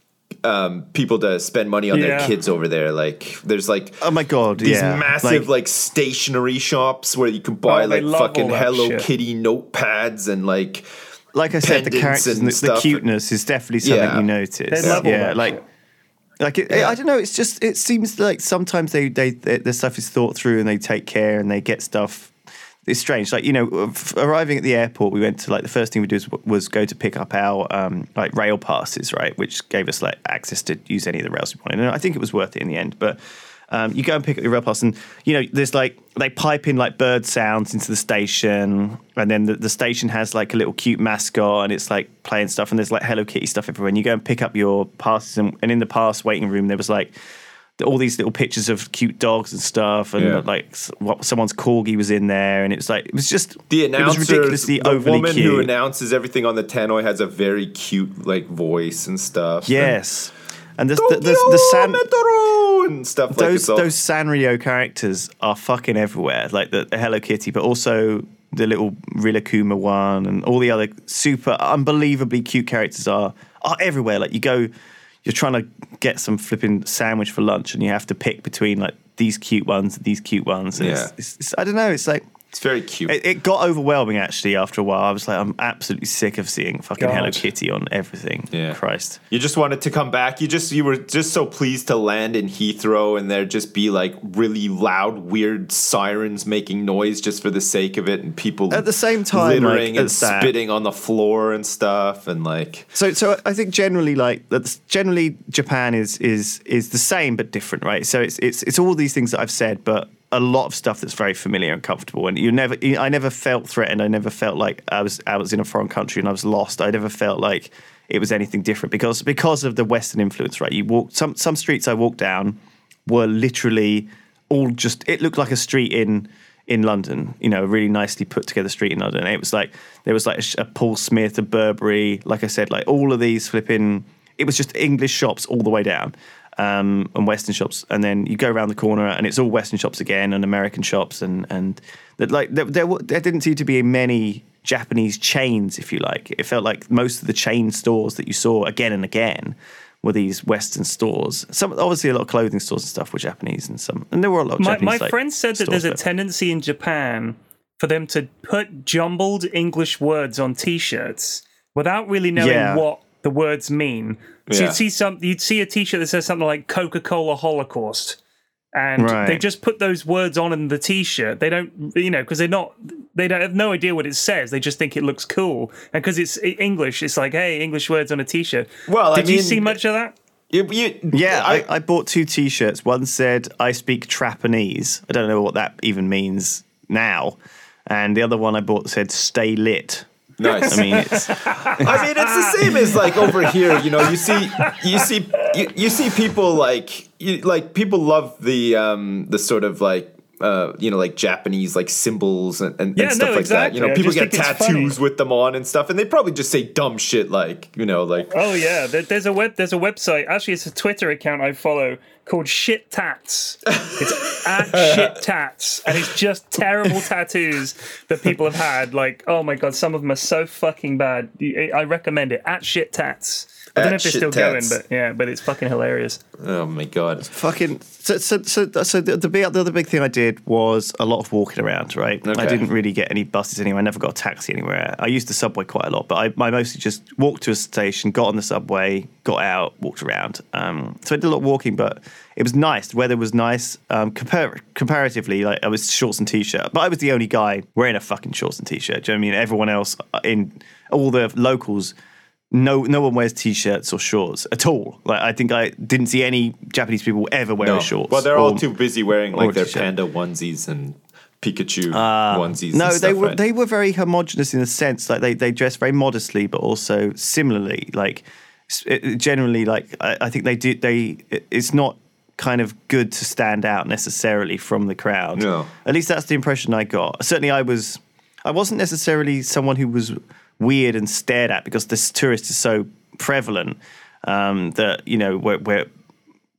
um, people to spend money on Yeah. their kids over there. Like there's like Oh my god, these yeah. massive like, stationery shops where you can buy Oh, they like love all fucking that Hello shit. Kitty notepads and like like I said, the pendants characters and and the, the stuff. cuteness is definitely something Yeah. you notice. They love all yeah, that like, shit. like it, I don't know. It's just it seems like sometimes they they, they the stuff is thought through and they take care and they get stuff. It's strange. Like you know, f- arriving at the airport, we went to like the first thing we did was, was go to pick up our um, like rail passes, right, which gave us like access to use any of the rails we wanted. And I think it was worth it in the end, but. Um, you go and pick up your rail pass, and you know there's like they pipe in like bird sounds into the station, and then the, the station has like a little cute mascot, and it's like playing stuff, and there's like Hello Kitty stuff everywhere. And you go and pick up your passes, and, and in the pass waiting room there was like all these little pictures of cute dogs and stuff, and Yeah. like s- what someone's corgi was in there, and it was like it was just the it was announcer, ridiculously the overly woman cute. who announces everything on the tannoy has a very cute like voice and stuff. yes, and the the, Tokyo the, the san- Metro and stuff like those it's all- those Sanrio characters are fucking everywhere, like the, the Hello Kitty, but also the little Rilakkuma one and all the other super unbelievably cute characters are are everywhere. Like you go, you're trying to get some flipping sandwich for lunch, and you have to pick between like these cute ones and these cute ones. And Yeah. it's, it's, it's, I don't know. It's like It's very cute. it, it got overwhelming actually after a while. I was like, I'm absolutely sick of seeing fucking God. Hello Kitty on everything. Yeah. Christ. You just wanted to come back. You just you were just so pleased to land in Heathrow and there just be like really loud, weird sirens making noise just for the sake of it, and people At the same time, littering like, and as that- spitting on the floor and stuff, and like So, so I think generally, like that's generally Japan is is is the same but different, right? So it's it's it's all these things that I've said, but a lot of stuff that's very familiar and comfortable. And you never, you, I never felt threatened. I never felt like I was I was in a foreign country and I was lost. I never felt like it was anything different because because of the Western influence, right? You walk some some streets I walked down were literally all just. It looked like a street in. in London, you know, a really nicely put together street in London. And it was like, there was like a, sh- a Paul Smith, a Burberry, like I said, like all of these flipping, it was just English shops all the way down um, and Western shops. And then you go around the corner and it's all Western shops again and American shops. And, and that like there, there, wa- there didn't seem to be many Japanese chains, if you like. It felt like most of the chain stores that you saw again and again were these Western stores. Some obviously a lot of clothing stores and stuff were Japanese, and some, and there were a lot of My, Japanese. my like, friend said that stores, there's a but- tendency in Japan for them to put jumbled English words on T-shirts without really knowing Yeah. what the words mean. So Yeah. you'd see some, you'd see a T-shirt that says something like Coca-Cola Holocaust, and Right. they just put those words on in the T-shirt. They don't, you know, because they're not, they don't have no idea what it says. They just think it looks cool, and because it's English, it's like, hey, English words on a T-shirt. Well, I did you mean- see much of that? you, you, Yeah, I, I, I bought two T-shirts. One said "I speak Trapanese." I don't know what that even means now. And the other one I bought said "Stay lit." nice. I mean, it's I mean, it's the same as like over here. You know, you see, you see, you, you see people like, you, like people love the um the sort of like. Uh, you know, like Japanese like symbols and, and, Yeah, and stuff no, like that. You know, exactly. I people just get think it's tattoos funny. with them on and stuff, and they probably just say dumb shit like, you know, like Oh yeah, there, there's a web. There's a website. Actually, it's a Twitter account I follow called Shit Tats. It's at Shit Tats, and it's just terrible tattoos that people have had. Like, oh my god, some of them are so fucking bad. You- I recommend it at Shit Tats. I don't At know if they're Shit still Tats. going, but yeah, but it's fucking hilarious. oh my god. fucking. So, so, so, so the, the, big, the other big thing I did was a lot of walking around. Right, Okay. I didn't really get any buses anywhere. I never got a taxi anywhere. I used the subway quite a lot, but I, I mostly just walked to a station, got on the subway, got out, walked around. Um, so I did a lot of walking, but it was nice. The weather was nice. Um, compar- comparatively, like I was shorts and t-shirt, but I was the only guy wearing a fucking shorts and t-shirt. Do you know what I mean? Everyone else in all the locals. No, no one wears t-shirts or shorts at all. Like I think I didn't see any Japanese people ever wearing No. shorts. Well, they're all or- too busy wearing or like their t-shirt. panda onesies and Pikachu onesies. No, and they stuff, were right? they were very homogenous in a sense. Like they they dress very modestly, but also similarly. Like s- it- generally, like I, I think they do. They it- it's not kind of good to stand out necessarily from the crowd. No. At least that's the impression I got. Certainly, I was. I wasn't necessarily someone who was weird and stared at because this tourist is so prevalent um, that you know where, where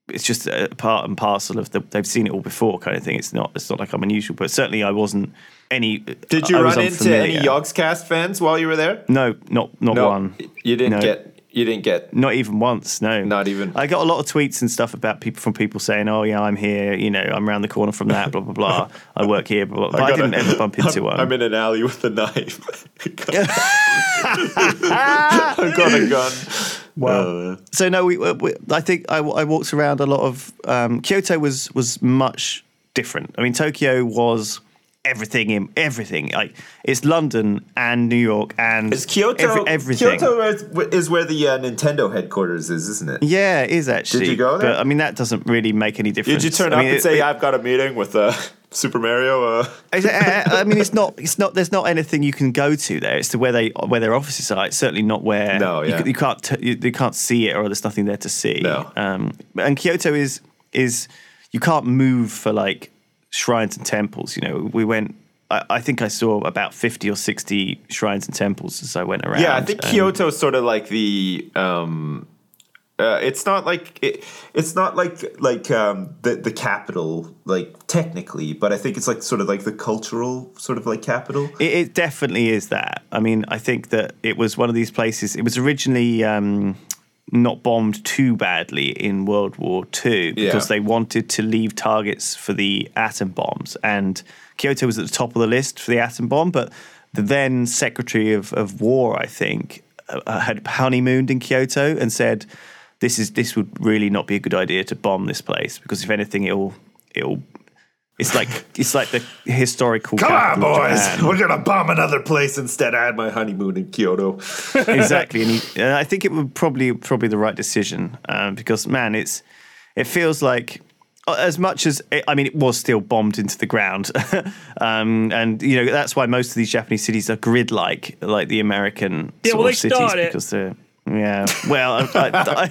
it's just a part and parcel of the, they've seen it all before kind of thing. It's not it's not like I'm unusual, but certainly I wasn't any. Did you I was run into unfamiliar. any Yogscast fans while you were there? No, not not No, one. you didn't No. get. You didn't get. Not even once, no. Not even. I got a lot of tweets and stuff about people from people saying, "Oh yeah, I'm here. You know, I'm around the corner from that. Blah blah blah. I work here. Blah, blah. But I, gotta- didn't ever bump into I'm, one. I'm in an alley with a knife. I've got a gun. Wow. So no, we, we. I think I, I walked around a lot of. Um, Kyoto was was much different. I mean, Tokyo was everything in everything. Like it's London and New York and Is Kyoto every, everything. Kyoto is, is where the uh, Nintendo headquarters is, isn't it? Yeah, it is actually. Did you go there? But I mean, that doesn't really make any difference. Did you turn I up mean, and it- say, it- "I've got a meeting with uh, Super Mario"? Uh. I I mean, it's not. It's not. There's not anything you can go to there. It's to where they where their offices are. It's certainly not where. No, yeah. you, you can't. T- you, you can't see it, or there's nothing there to see. No. Um, and Kyoto is is you can't move for like shrines and temples. You know, we went. I, I think I saw about fifty or sixty shrines and temples as I went around. Yeah, I think Um, Kyoto is sort of like the. Um, uh, it's not like it, it's not like like um, the the capital, like technically, but I think it's like sort of like the cultural sort of like capital. It, it definitely is that. I mean, I think that it was one of these places. It was originally um, not bombed too badly in World War Two because Yeah. they wanted to leave targets for the atom bombs, and Kyoto was at the top of the list for the atom bomb. But the then Secretary of, of War, I think, uh, had honeymooned in Kyoto and said, "This is this would really not be a good idea to bomb this place because if anything, it'll it'll." It's like it's like the historical. Come on, capital of boys! Japan. We're gonna bomb another place instead. I had my honeymoon in Kyoto. Exactly, and, he, and I think it would probably probably the right decision um, because man, it's it feels like as much as it, I mean, it was still bombed into the ground, um, and you know that's why most of these Japanese cities are grid-like, like the American Yeah, sort well, of they cities, started it. because they're. Yeah, well, I, I,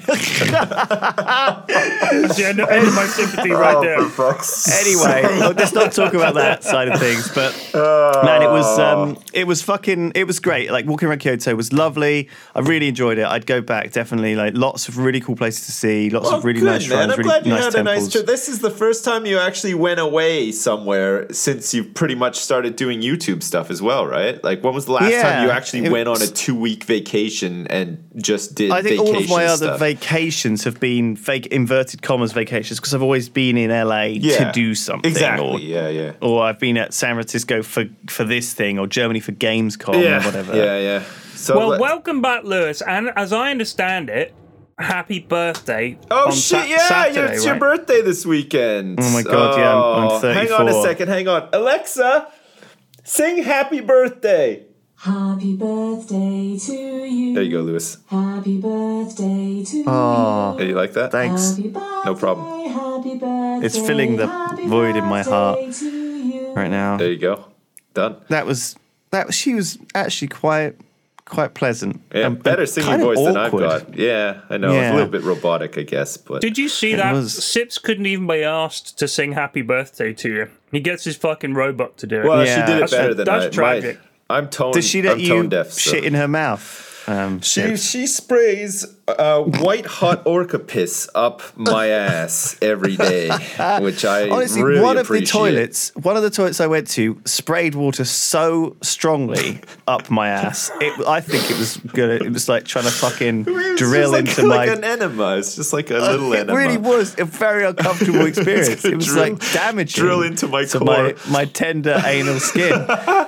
Yeah, no, end of my sympathy right there. anyway, well, let's not talk about that side of things. But man, it was um, it was fucking it was great. Like walking around Kyoto was lovely. I really enjoyed it. I'd go back definitely. Like lots of really cool places to see. Lots Well, of really good, nice shrines. man. I'm really glad you nice had temples. a nice trip. This is the first time you actually went away somewhere since you've pretty much started doing YouTube stuff as well, right? Like, when was the last Yeah, time you actually it went on a was- two-week vacation and just did I think vacation all of my other stuff? vacations have been fake inverted commas vacations because I've always been in L A Yeah, to do something. Exactly, Or, yeah, yeah. or I've been at San Francisco for, for this thing, or Germany for Gamescom, yeah, or whatever. yeah, yeah. So Well, let- welcome back, Lewis. And as I understand it, happy birthday. Oh on shit! Sa- Yeah, Saturday, it's your right? birthday this weekend. Oh my God, yeah, I'm- I'm Oh, Hang on a thirty-four. second. Hang on, Alexa, sing "Happy Birthday." Happy birthday to you. There you go, Lewis. Happy birthday to Oh, Hey, you like that? thanks. you. Happy birthday, No problem. Happy birthday. It's filling the happy void in my heart birthday to you. Right now. There you go. Done. That was that. She was actually quite quite pleasant. Yeah, and- better and singing kind of voice than awkward. I've got. Yeah, I know. It's Yeah. a little bit robotic, I guess, but Did you see that? was- Sips couldn't even be asked to sing happy birthday to you. He gets his fucking robot to do it. well, Yeah. she did it That's- better than that's I. tragic. My, I'm tone. Does she let I'm you tone deaf. So. shit in her mouth? Um, She yeah. she sprays uh, white hot orca piss up my ass every day, which I Honestly, really one of the appreciate. toilets, one of the toilets I went to, sprayed water so strongly up my ass. It, I think it was good. It was like trying to fucking It was drill just like, into like my. an enema. It's just like a little It enema. really was a very uncomfortable experience. gonna It was drill- like damaging. drill into my to core. my, my tender anal skin.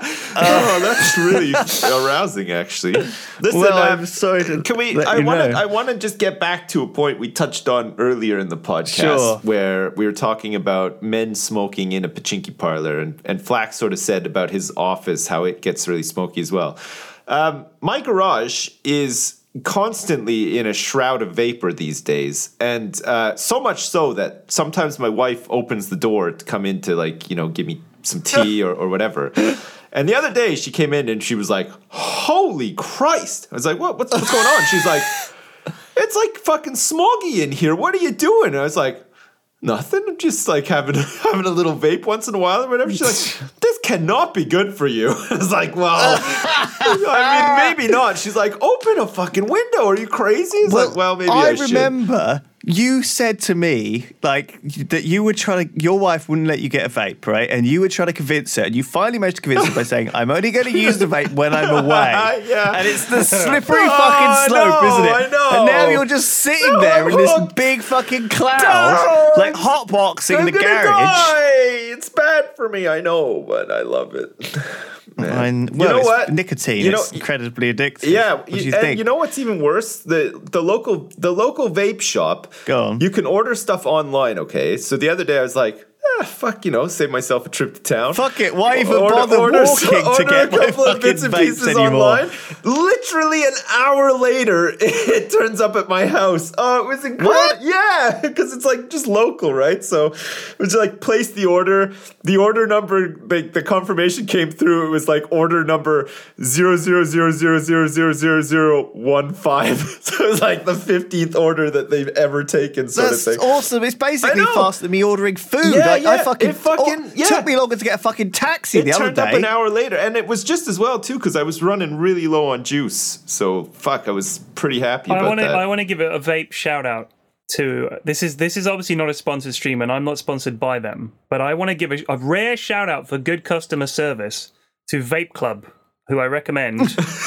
Oh, that's really arousing, actually. Listen, Well, um, I'm sorry to Can we? let I you want to. know. I want to just get back to a point we touched on earlier in the podcast, Sure. where we were talking about men smoking in a pachinki parlor, and and Flax sort of said about his office how it gets really smoky as well. Um, my garage is constantly in a shroud of vapor these days, and uh, so much so that sometimes my wife opens the door to come in to, like, you know, give me some tea or, or whatever. And the other day she came in and she was like, "Holy Christ!" I was like, "What? What's, what's going on?" She's like, "It's like fucking smoggy in here. What are you doing?" And I was like, "Nothing. I'm just like having having a little vape once in a while or whatever." She's like, "This cannot be good for you." I was like, "Well, I mean, maybe not." She's like, "Open a fucking window. Are you crazy?" It's like, "Well, maybe I, I should." remember you said to me like that you were trying to, your wife wouldn't let you get a vape, right? And you were trying to convince her, and you finally managed to convince her by saying, "I'm only going to use the vape when I'm away." Yeah. And it's the slippery Oh, fucking I slope, know, isn't it? I know. And now you're just sitting No, there I'm in this hooked. big fucking cloud, No, like I'm- hotboxing I'm the gonna garage. die. It's bad for me, I know, but I love it. Man. And, well, you know it's what? nicotine. You know- it's incredibly addictive. Yeah, What do you, you and think? you know what's even worse? The the local the local vape shop. Go on. You can order stuff online. Okay, so the other day I was like, ah, fuck, you know, save myself a trip to town. Fuck it, why even Order- bother order- walking to order get a my couple of fucking bits and vapes pieces anymore? online. Literally an hour later, it turns up at my house. Oh, it was incredible. What? Yeah, because it's like just local, right? So it was like place the order. The order number, like the confirmation came through. It was like order number zero zero zero zero zero zero zero zero one five. So it was like the fifteenth order that they've ever taken, sort That's of thing. awesome. It's basically I know. faster than me ordering food. Yeah, like, I yeah, fucking, it fucking- oh, yeah. took me longer to get a fucking taxi It the other turned day. up an hour later, and it was just as well too because I was running really low on juice. So fuck, I was pretty happy I about want to that. I want to give a, a vape shout out to this is this is obviously not a sponsored stream and I'm not sponsored by them, but I want to give a, a rare shout out for good customer service to Vape Club, who I recommend.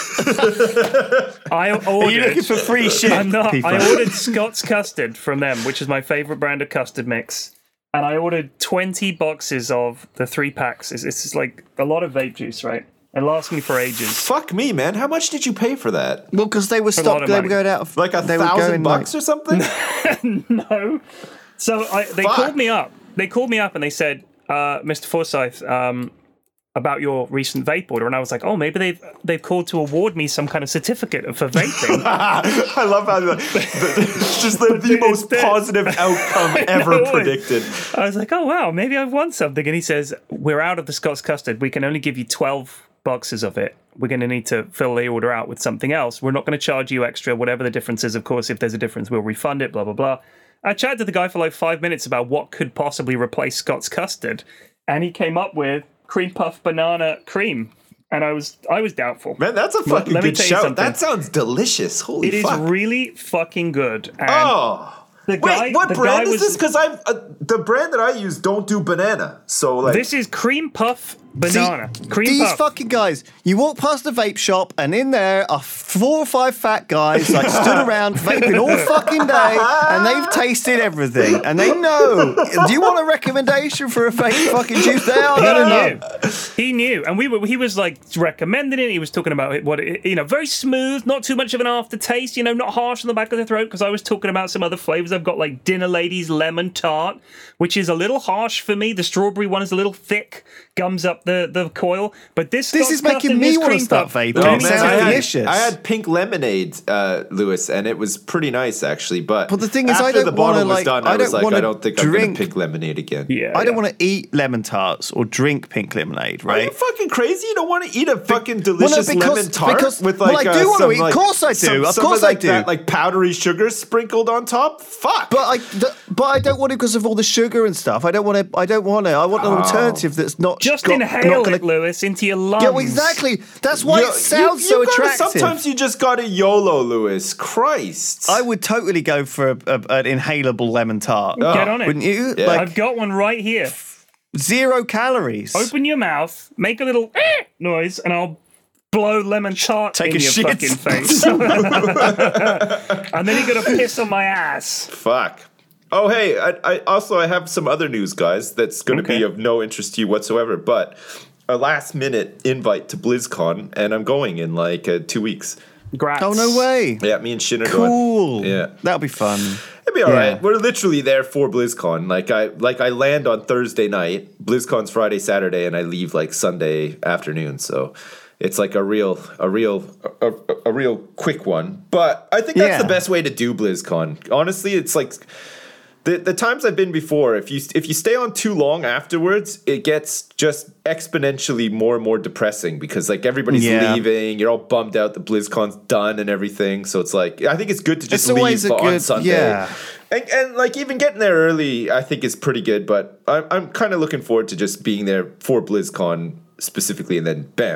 I ordered. Are you looking for free shit? I'm not. people? I ordered Scott's custard from them, which is my favorite brand of custard mix. And I ordered twenty boxes of the three packs. It's, it's like a lot of vape juice, right? It lasts me for ages. Fuck me, man. How much did you pay for that? Well, because they were lot stopped. of They money. were going out of Like a they were thousand going, bucks like, or something? No. So I, they Fuck. called me up. They called me up and they said, uh, Mister Forsyth, um, about your recent vape order. And I was like, oh, maybe they've they've called to award me some kind of certificate for vaping. I love how the, the, it's just the, the It's most the- positive outcome know ever it. predicted. I was like, oh, wow, maybe I've won something. And he says, we're out of the Scott's custard. We can only give you twelve boxes of it. We're going to need to fill the order out with something else. We're not going to charge you extra, whatever the difference is. Of course, if there's a difference, we'll refund it, blah, blah, blah. I chatted to the guy for like five minutes about what could possibly replace Scott's custard. And he came up with cream puff banana cream. And I was I was doubtful. Man, that's a fucking let me good tell you shout. something. That sounds delicious. Holy It is fuck. really fucking good. And oh. the guy, Wait, what the brand guy is was, this? Because I uh, the brand that I use don't do banana. So like This is cream puff banana. See, cream these puff. fucking guys, you walk past the vape shop and in there are four or five fat guys like stood around vaping all fucking day and they've tasted everything and they know. Do you want a recommendation for a vape fucking juice? They are He going to knew. know. He knew, and we were. He was like recommending it. He was talking about it, what it, you know, very smooth, not too much of an aftertaste. You know, not harsh on the back of the throat. Because I was talking about some other flavors. I've got like Dinner Ladies lemon tart, which is a little harsh for me. The strawberry one is a little thick, gums up the the coil. But this This Scott's is making custard, me this wanna cream start puff, vaping. let Oh, me man, tell I you, had- I delicious. had, I had pink lemonade, uh, Lewis, and it was pretty nice actually. But But the thing is, after I don't the bottle wanna, was like- done, I I was don't like, wanna I don't think I'm gonna drink- pick lemonade again. Yeah, I don't yeah. want to eat lemon tarts or drink pink lemonade, Are right? you fucking crazy? You don't want to eat a fucking Well, no, delicious because- lemon tart because- with well, like I do uh, wanna some, eat- of like, course I do, Some, of some course of, like I do. That, like powdery sugar sprinkled on top. Fuck. But I, th- but I don't want it because of all the sugar and stuff. I don't want to. I don't want it. I want an alternative that's not Just got, inhale not gonna, it, Lewis, into your lungs. Yeah, well, exactly. That's why You- it sounds you- so you gotta- attractive. Sometimes you just got to YOLO, Lewis. Christ. I would totally go for a, a, an inhalable lemon tart. Get on it. Wouldn't you? Yeah. Like I've got one right here. zero calories. Open your mouth, make a little eh noise, and I'll blow lemon tart Take in a your shit. fucking face. And then you're gonna piss on my ass. Fuck. Oh, hey, I, I also I have some other news, guys, that's going to Okay. be of no interest to you whatsoever, but a last minute invite to BlizzCon, and I'm going in like uh, two weeks. Grats. Oh no way! Yeah, me and Shin are going. Cool. Yeah. that'll be fun. It'll be all right. Yeah. We're literally there for BlizzCon. Like I like I land on Thursday night. BlizzCon's Friday, Saturday, and I leave like Sunday afternoon. So it's like a real, a real, a, a, a real quick one. But I think that's Yeah. the best way to do BlizzCon. Honestly, it's like the the times I've been before. If you if you stay on too long afterwards, it gets just exponentially more and more depressing because like everybody's Yeah. leaving. You're all bummed out that BlizzCon's done and everything. So it's like I think it's good to just It's always leave a on good- Sunday. yeah. And, and like even getting there early, I think is pretty good. But I'm I'm kind of looking forward to just being there for BlizzCon specifically, and then bam,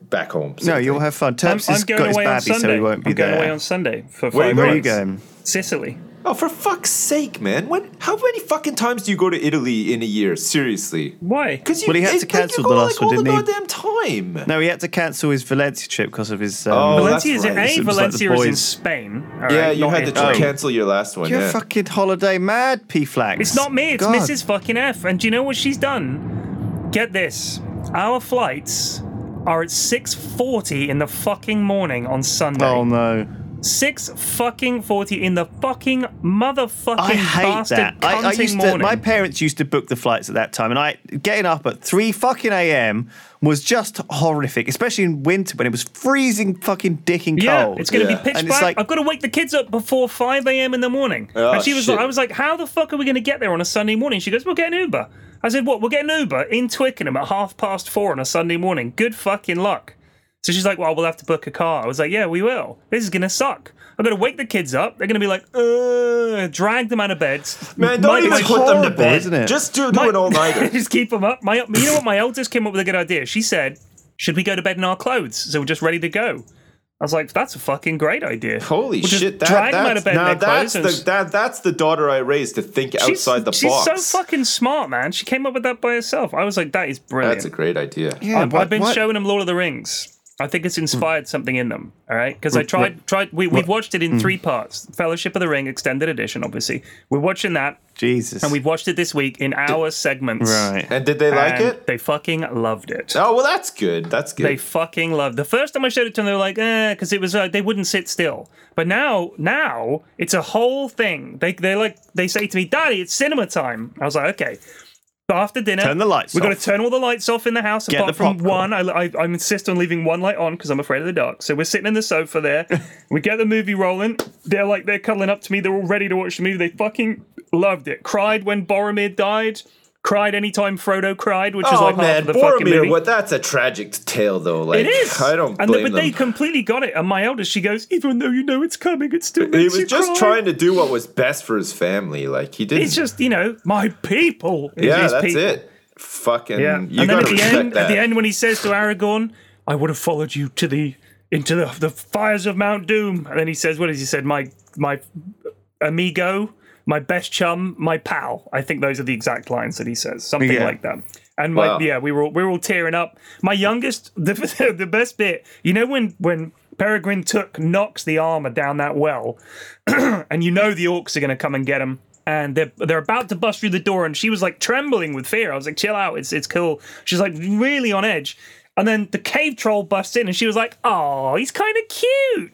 back home. No, same you'll thing. have fun. I'm, Terps I'm has going got his away on babby, Sunday. so he won't be I'm going there. away on Sunday for Where five you Where are weeks. you going? Sicily. Oh, for fuck's sake, man! When? How many fucking times do you go to Italy in a year? Seriously? Why? Because you, Well, he had it- to cancel like, you the go, last like, one, all didn't the he? goddamn time. No, he had to cancel his Valencia trip because of his. Um, Oh, Valencia is that's in right. A. It was like the Valencia is in boys. Spain. all Yeah, right, you not had to Italy. cancel your last one. You're yeah. fucking holiday mad, P-Flags. It's not me. It's God. Missus fucking F. And do you know what she's done? Get this. Our flights are at six forty in the fucking morning on Sunday. Oh no. six fucking forty in the fucking motherfucking I hate bastard that. I, I cunting used to. morning. My parents used to book the flights at that time, and I getting up at three fucking a.m. was just horrific, especially in winter when it was freezing fucking dicking Yeah, cold. it's going to Yeah. be pitch And it's black. like- I've got to wake the kids up before five a.m. in the morning. Oh, and she was shit. like, I was like, how the fuck are we going to get there on a Sunday morning? She goes, we'll get an Uber. I said, what? We'll get an Uber in Twickenham at half past four on a Sunday morning. Good fucking luck. So she's like, well, we'll have to book a car. I was like, yeah, we will. This is going to suck. I'm going to wake the kids up. They're going to be like, uh, drag them out of bed. Man, don't My- even my- put them to horrible, bed. isn't it? Just do, do my- an all-nighter. Just keep them up. My, you know what? My eldest came up with a good idea. She said, should we go to bed in our clothes? So we're just ready to go. I was like, that's a fucking great idea. Holy We'll just shit! That, drag them that's, out of bed now in their that's clothes. the that, that's the daughter I raised to think She's- outside the she's box. so fucking smart, man. She came up with that by herself. I was like, that is brilliant. That's a great idea. Yeah, I've, what- I've been what- showing them Lord of the Rings. I think it's inspired something in them. All right, because I tried tried. We we've watched it in three parts. Fellowship of the Ring extended edition, obviously. We're watching that, Jesus. and we've watched it this week in our segments. right. And did they like And it? They fucking loved it. Oh well, that's good. That's good. They fucking loved. The first time I showed it to them, they were like, eh, because it was uh, they wouldn't sit still. But now, now it's a whole thing. They they like they say to me, Daddy, it's cinema time. I was like, okay. But after dinner, Turn the lights We've got off. to turn all the lights off in the house, Get apart the from popcorn. one. I, I, I insist on leaving one light on because I'm afraid of the dark. So we're sitting in the sofa there. We get the movie rolling. They're like they're cuddling up to me. They're all ready to watch the movie. They fucking loved it. Cried when Boromir died. Cried anytime Frodo cried, which was oh like half man, of the fucking Boromir. movie. What? That's a tragic tale, though. Like It is. I don't and blame the, But them. they completely got it. And my eldest, she goes, even though you know it's coming, it still He makes was you just cry. trying to do what was best for his family. Like he didn't. It's just, you know, my people. is yeah, his that's people. it. Fucking. Yeah. You and then gotta at the respect end, that. at the end, when he says to Aragorn, "I would have followed you to the into the, the fires of Mount Doom," and then he says, "What has he said? My my amigo, my best chum, my pal." I think those are the exact lines that he says, something Yeah. like that. And my, Wow. yeah, we were all, we were all tearing up. My youngest, the the best bit, you know, when when Peregrine took knocks the armor down that well, and you know the orcs are going to come and get him. And they're they're about to bust through the door, and she was like trembling with fear. I was like, "Chill out, it's it's cool." She's like really on edge, and then the cave troll busts in, and she was like, "Oh, he's kind of cute."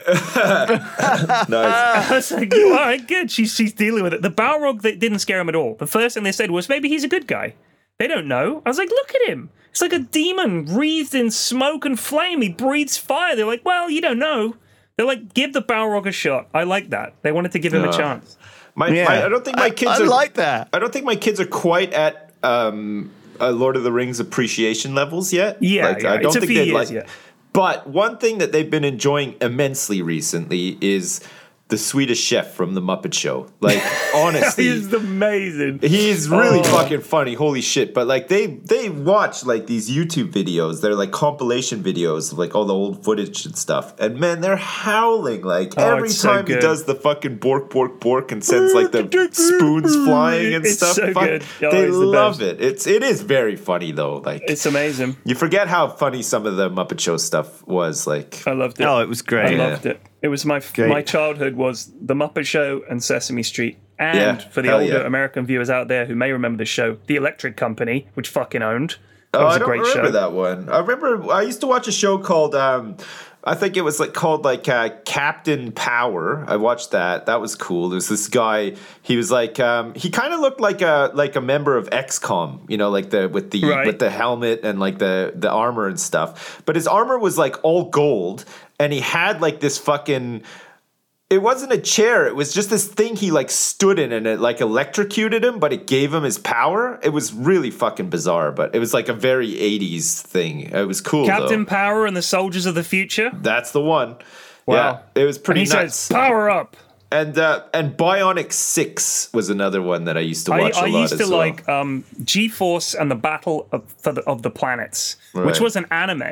nice. I was like, "All right, good." She's she's dealing with it. The Balrog that didn't scare him at all. The first thing they said was, "Maybe he's a good guy." They don't know. I was like, "Look at him. It's like a demon wreathed in smoke and flame. He breathes fire." They're like, "Well, you don't know." They're like, "Give the Balrog a shot." I like that. They wanted to give him a Uh. chance. My, Yeah. my, I don't think my I- kids I are like that. I don't think my kids are quite at um, uh, Lord of the Rings appreciation levels yet. Yeah, like, yeah, I don't it's a think few they'd years like. yet. But one thing that they've been enjoying immensely recently is the Swedish Chef from the Muppet Show. Like honestly, He's amazing. He's really Oh. fucking funny, holy shit! But like they they watch like these YouTube videos, they're like compilation videos of like all the old footage and stuff. And man, they're howling like Oh, every it's so time he good. does the fucking bork bork bork and sends like the spoons flying and It's stuff. so Fuck, good. Oh, they he's the love best. it. It's it is very funny though. Like It's amazing. you forget how funny some of the Muppet Show stuff was. Like I loved it. Oh, it was I great. Yeah. loved it. It was my Great. my childhood was The Muppet Show and Sesame Street. And Yeah, for the hell older yeah. American viewers out there who may remember the show, The Electric Company, which fucking owned. That oh, was I a don't great remember show. that one. I remember I used to watch a show called. Um, I think it was like called like uh, Captain Power. I watched that. That was cool. There was this guy. He was like um, he kind of looked like a like a member of X COM. You know, like the with the Right. with the helmet and like the the armor and stuff. But his armor was like all gold, and he had like this fucking. It wasn't a chair. It was just this thing he like stood in and it like electrocuted him, but it gave him his power. It was really fucking bizarre, but it was like a very eighties thing. It was cool. Captain though. Power and the Soldiers of the Future. That's the one. Wow. Yeah, it was And pretty he nuts. says, "Power up." and uh, and Bionic Six was another one that I used to I, watch a I lot used as to well. like um, G-Force and the Battle of, for the, of the Planets, which Right. was an anime.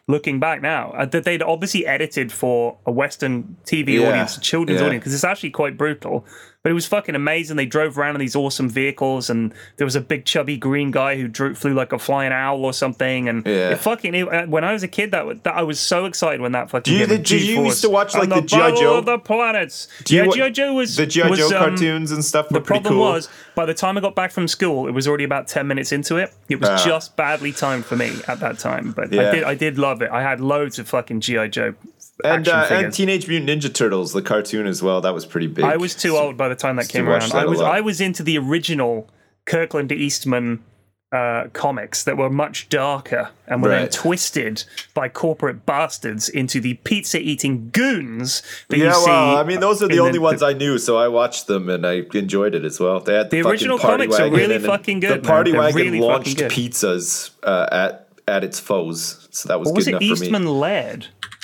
looking back now, uh, that they'd obviously edited for a Western T V Yeah, audience, a children's yeah. audience, because it's actually quite brutal. But it was fucking amazing. They drove around in these awesome vehicles, and there was a big chubby green guy who drew, flew like a flying owl or something. And Yeah. it fucking it, uh, when I was a kid, that, was- that I was so excited when that fucking. Do you- came out. did you G-Force used to watch, like, and the G I. Battle Joe? of the planets? Do you Yeah, wa- G I. Joe was the G I. was, Joe um, cartoons and stuff were The pretty problem cool. was, by the time I got back from school, it was already about ten minutes into it. It was Ah. just badly timed for me at that time. But Yeah. I did, I did love it. I had loads of fucking G I. Joe and action uh, and figures. Teenage Mutant Ninja Turtles, the cartoon as well. That was pretty big. I was too old by the time that Used to came watch around. that I a was, lot. I was into the original Kirkland Eastman uh, comics that were much darker and were then Right. twisted by corporate bastards into the pizza-eating goons that Yeah, you see. well, I mean, those are the in only ones I knew, so I watched them and I enjoyed it as well. They had the, The fucking original Party comics are Wagon really and fucking good, The Party man. They're Wagon really launched fucking good. pizzas uh, at at its foes, so that was Or good was it enough Eastman for me. Laird?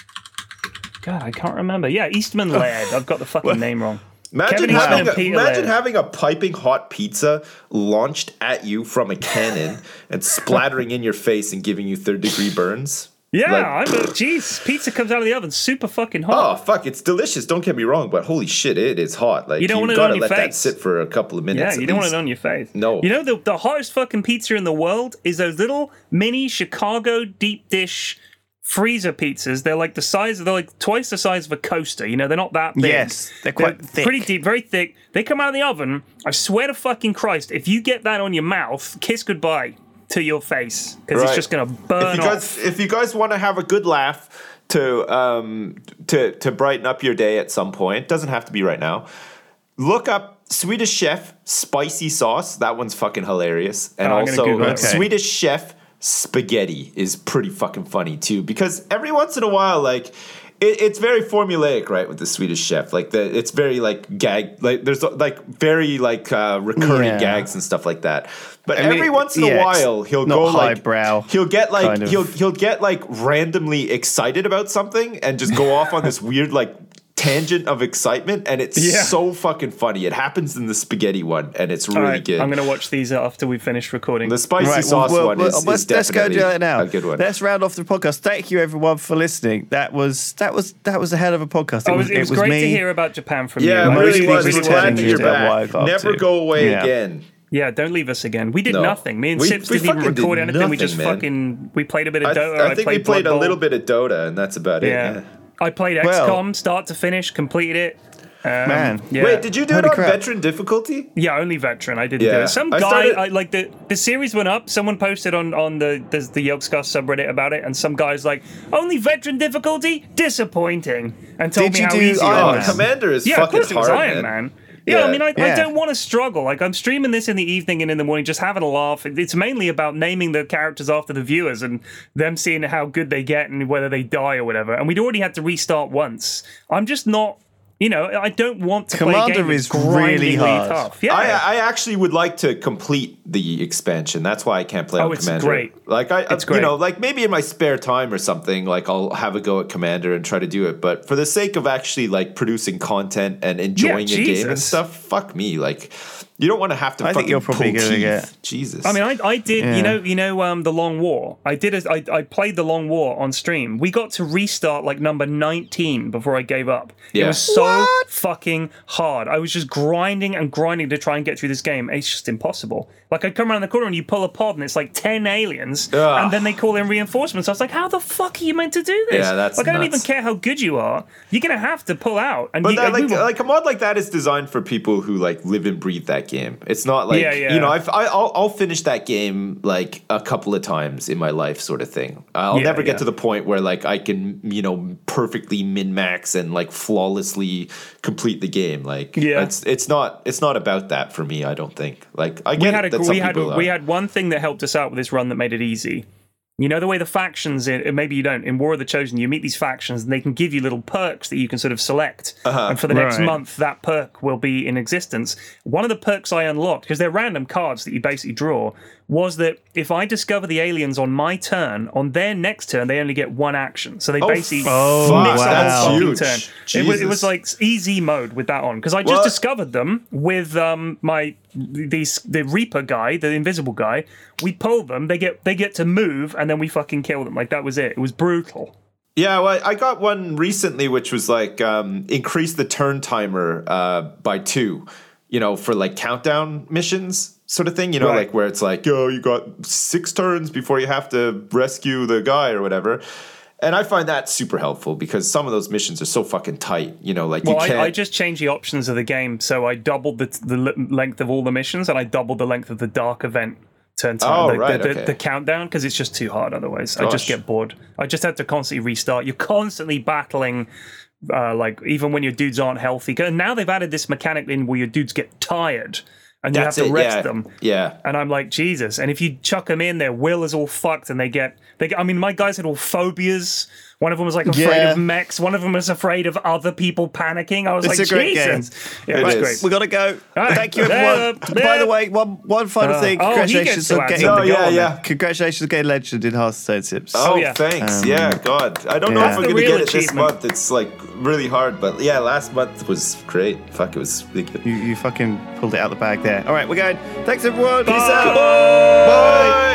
God, I can't remember. Yeah, Eastman Laird. I've got the fucking name wrong. Imagine Kevin Eastman having and a, Peter imagine Laird. having a piping hot pizza launched at you from a cannon and splattering in your face and giving you third degree burns. Yeah, Like- I'm a jeez. Pizza comes out of the oven, super fucking Oh hot. fuck! It's delicious. Don't get me wrong, but holy shit, it is hot. Like You don't want it gotta on your let that face. sit for a couple of Yeah, minutes. you at don't want least. it on your face. No. You know the the hottest fucking pizza in the world is those little mini Chicago deep dish freezer pizzas. They're like the size. They're like twice the size of a coaster. You know, they're not that big. Yes, they're quite thick. pretty deep, very thick. They come out of the oven. I swear to fucking Christ, if you get that on your mouth, kiss goodbye to your face because it's Right. just gonna burn If you off. guys, if you guys want to have a good laugh to um to to brighten up your day at some point, doesn't have to be right now. Look up Swedish Chef spicy sauce. That one's fucking hilarious. And Oh, I'm gonna also Google uh, it. Okay. Swedish Chef spaghetti is pretty fucking funny too, because every once in a while, like. It, it's very formulaic, right, with the Swedish Chef. Like the, it's very like gag, like there's like very like uh, recurring Yeah. gags and stuff like that. But I mean, every once in yeah, a it's while, he'll not go like highbrow he'll get like kind of- he'll he'll get like randomly excited about something and just go off on this weird like tangent of excitement, and it's Yeah. so fucking funny. It happens in the spaghetti one, and it's really All right, good. I'm gonna watch these after we finish recording. the spicy Right, sauce well, one well, is, let's, is let's go definitely do it now. a good one. Let's round off the podcast. Thank you everyone for listening. That was that was that was a hell of a podcast. It Oh, it was, it was great me. to hear about Japan from yeah, you. it I really really was. really We're glad telling that you you're about what I back. got Never to. go away Yeah. again. Yeah, don't leave us again. We did No. nothing. Me and We- Sips we didn't even fucking did record anything. we just nothing, man. fucking we played a bit of I, Dota. I think we played played Blood a Bowl. little bit of Dota, and that's about Yeah. it. Yeah. I played Well- X COM start to finish, completed it. Um, Man. yeah. Wait, did you do it Holy on crap. veteran difficulty? Yeah, only veteran. I didn't Yeah. do it. Some I guy, started- I, like the the series went up. Someone posted on on the the, the Yogscast subreddit about it, and some guy's like, only veteran difficulty, disappointing, and told Did me you how do easy it Iron Oh, Man? was. Commander is Yeah, of fucking course it was hard, Iron man. Man. Yeah, Yeah. I mean, I, I Yeah. don't want to struggle. Like, I'm streaming this in the evening and in the morning, just having a laugh. It's mainly about naming the characters after the viewers and them seeing how good they get and whether they die or whatever. And we'd already had to restart once. I'm just not, you know, I don't want to play a Commander game that's is really grindingly hard. tough. Yeah. I, I actually would like to complete the expansion. That's why I can't play Oh, on it's Commander. great. Like I, It's you great. know, like maybe in my spare time or something, like I'll have a go at Commander and try to do it. But for the sake of actually like producing content and enjoying a game and Jesus. stuff, fuck me. Like you don't want to have to. I think fucking you're probably pull gonna teeth. get- Jesus. I mean, I, I did, Yeah. you know, you know, um, the Long War. I did, a, I, I played the Long War on stream. We got to restart like number nineteen before I gave up. It Yeah. was so fucking hard. I was just grinding and grinding to try and get through this game. It's just impossible. Like I'd come around the corner and you pull a pod and it's like ten aliens, Ugh. and then they call in reinforcements. I was like, how the fuck are you meant to do this? Yeah, that's like I don't nuts. even care how good you are. You're gonna have to pull out. And But you, that, and we like, were- like a mod like that is designed for people who like live and breathe that game. It's not like Yeah, yeah. you know I've, I, I'll I'll finish that game like a couple of times in my life, sort of thing. I'll Yeah, never get yeah. to the point where like I can you know perfectly min max and like flawlessly complete the game. Like Yeah. it's it's not it's not about that for me. I don't think. Like I we get had it a, that some we had people we are. had one thing that helped us out with this run that made it easy. You know the way the factions in maybe you don't in War of the Chosen, you meet these factions and they can give you little perks that you can sort of select, Uh-huh. and for the next Right. month that perk will be in existence. One of the perks I unlocked, because they're random cards that you basically draw, was that if I discover the aliens on my turn, on their next turn, they only get one action. So they Oh, basically Oh, mix wow. the That's whole fucking huge. turn. It was, it was Jesus. like easy mode with that on because I just What? discovered them with um, my these the Reaper guy, the invisible guy. We pull them, they get they get to move, and then we fucking kill them. Like that was it. It was brutal. Yeah, well, I got one recently, which was like um, increase the turn timer uh, by two, you know, for like countdown missions sort of thing, you know, Right. like where it's like, yo, you got six turns before you have to rescue the guy or whatever. And I find that super helpful because some of those missions are so fucking tight, you know, like Well, you can't. I, I just changed the options of the game, so I doubled the the le- length of all the missions, and I doubled the length of the dark event turn time, Oh, the, right, the, the, okay. the countdown, because it's just too hard otherwise. I just Gosh. get bored. I just had to constantly restart. You're constantly battling, uh, like even when your dudes aren't healthy. And now they've added this mechanic in where your dudes get tired, and you That's have to it, rest yeah. them. Yeah. And I'm like, Jesus. And if you chuck them in, their will is all fucked, and they get, they get, I mean, my guys had all phobias. One of them was like afraid Yeah. of mechs. One of them was afraid of other people panicking. I was It's like, a great Jesus. Yeah, It it was is. great. We gotta go. right. Thank you, everyone. Uh, By the uh, way, one one final uh, thing. oh, he Congratulations gets to on add getting. something. Oh, yeah, Go on, yeah. then. Congratulations on getting Legend in Hearthstone Tips. Oh, Oh, yeah. thanks. Um, yeah, God. I don't know yeah. if I'm That's the going to real get it this achievement. month. It's like really hard. But yeah, last month was great. Fuck, it was really good. You, you fucking pulled it out the bag there. All right, we're going. Thanks, everyone. Peace Bye. out. Bye.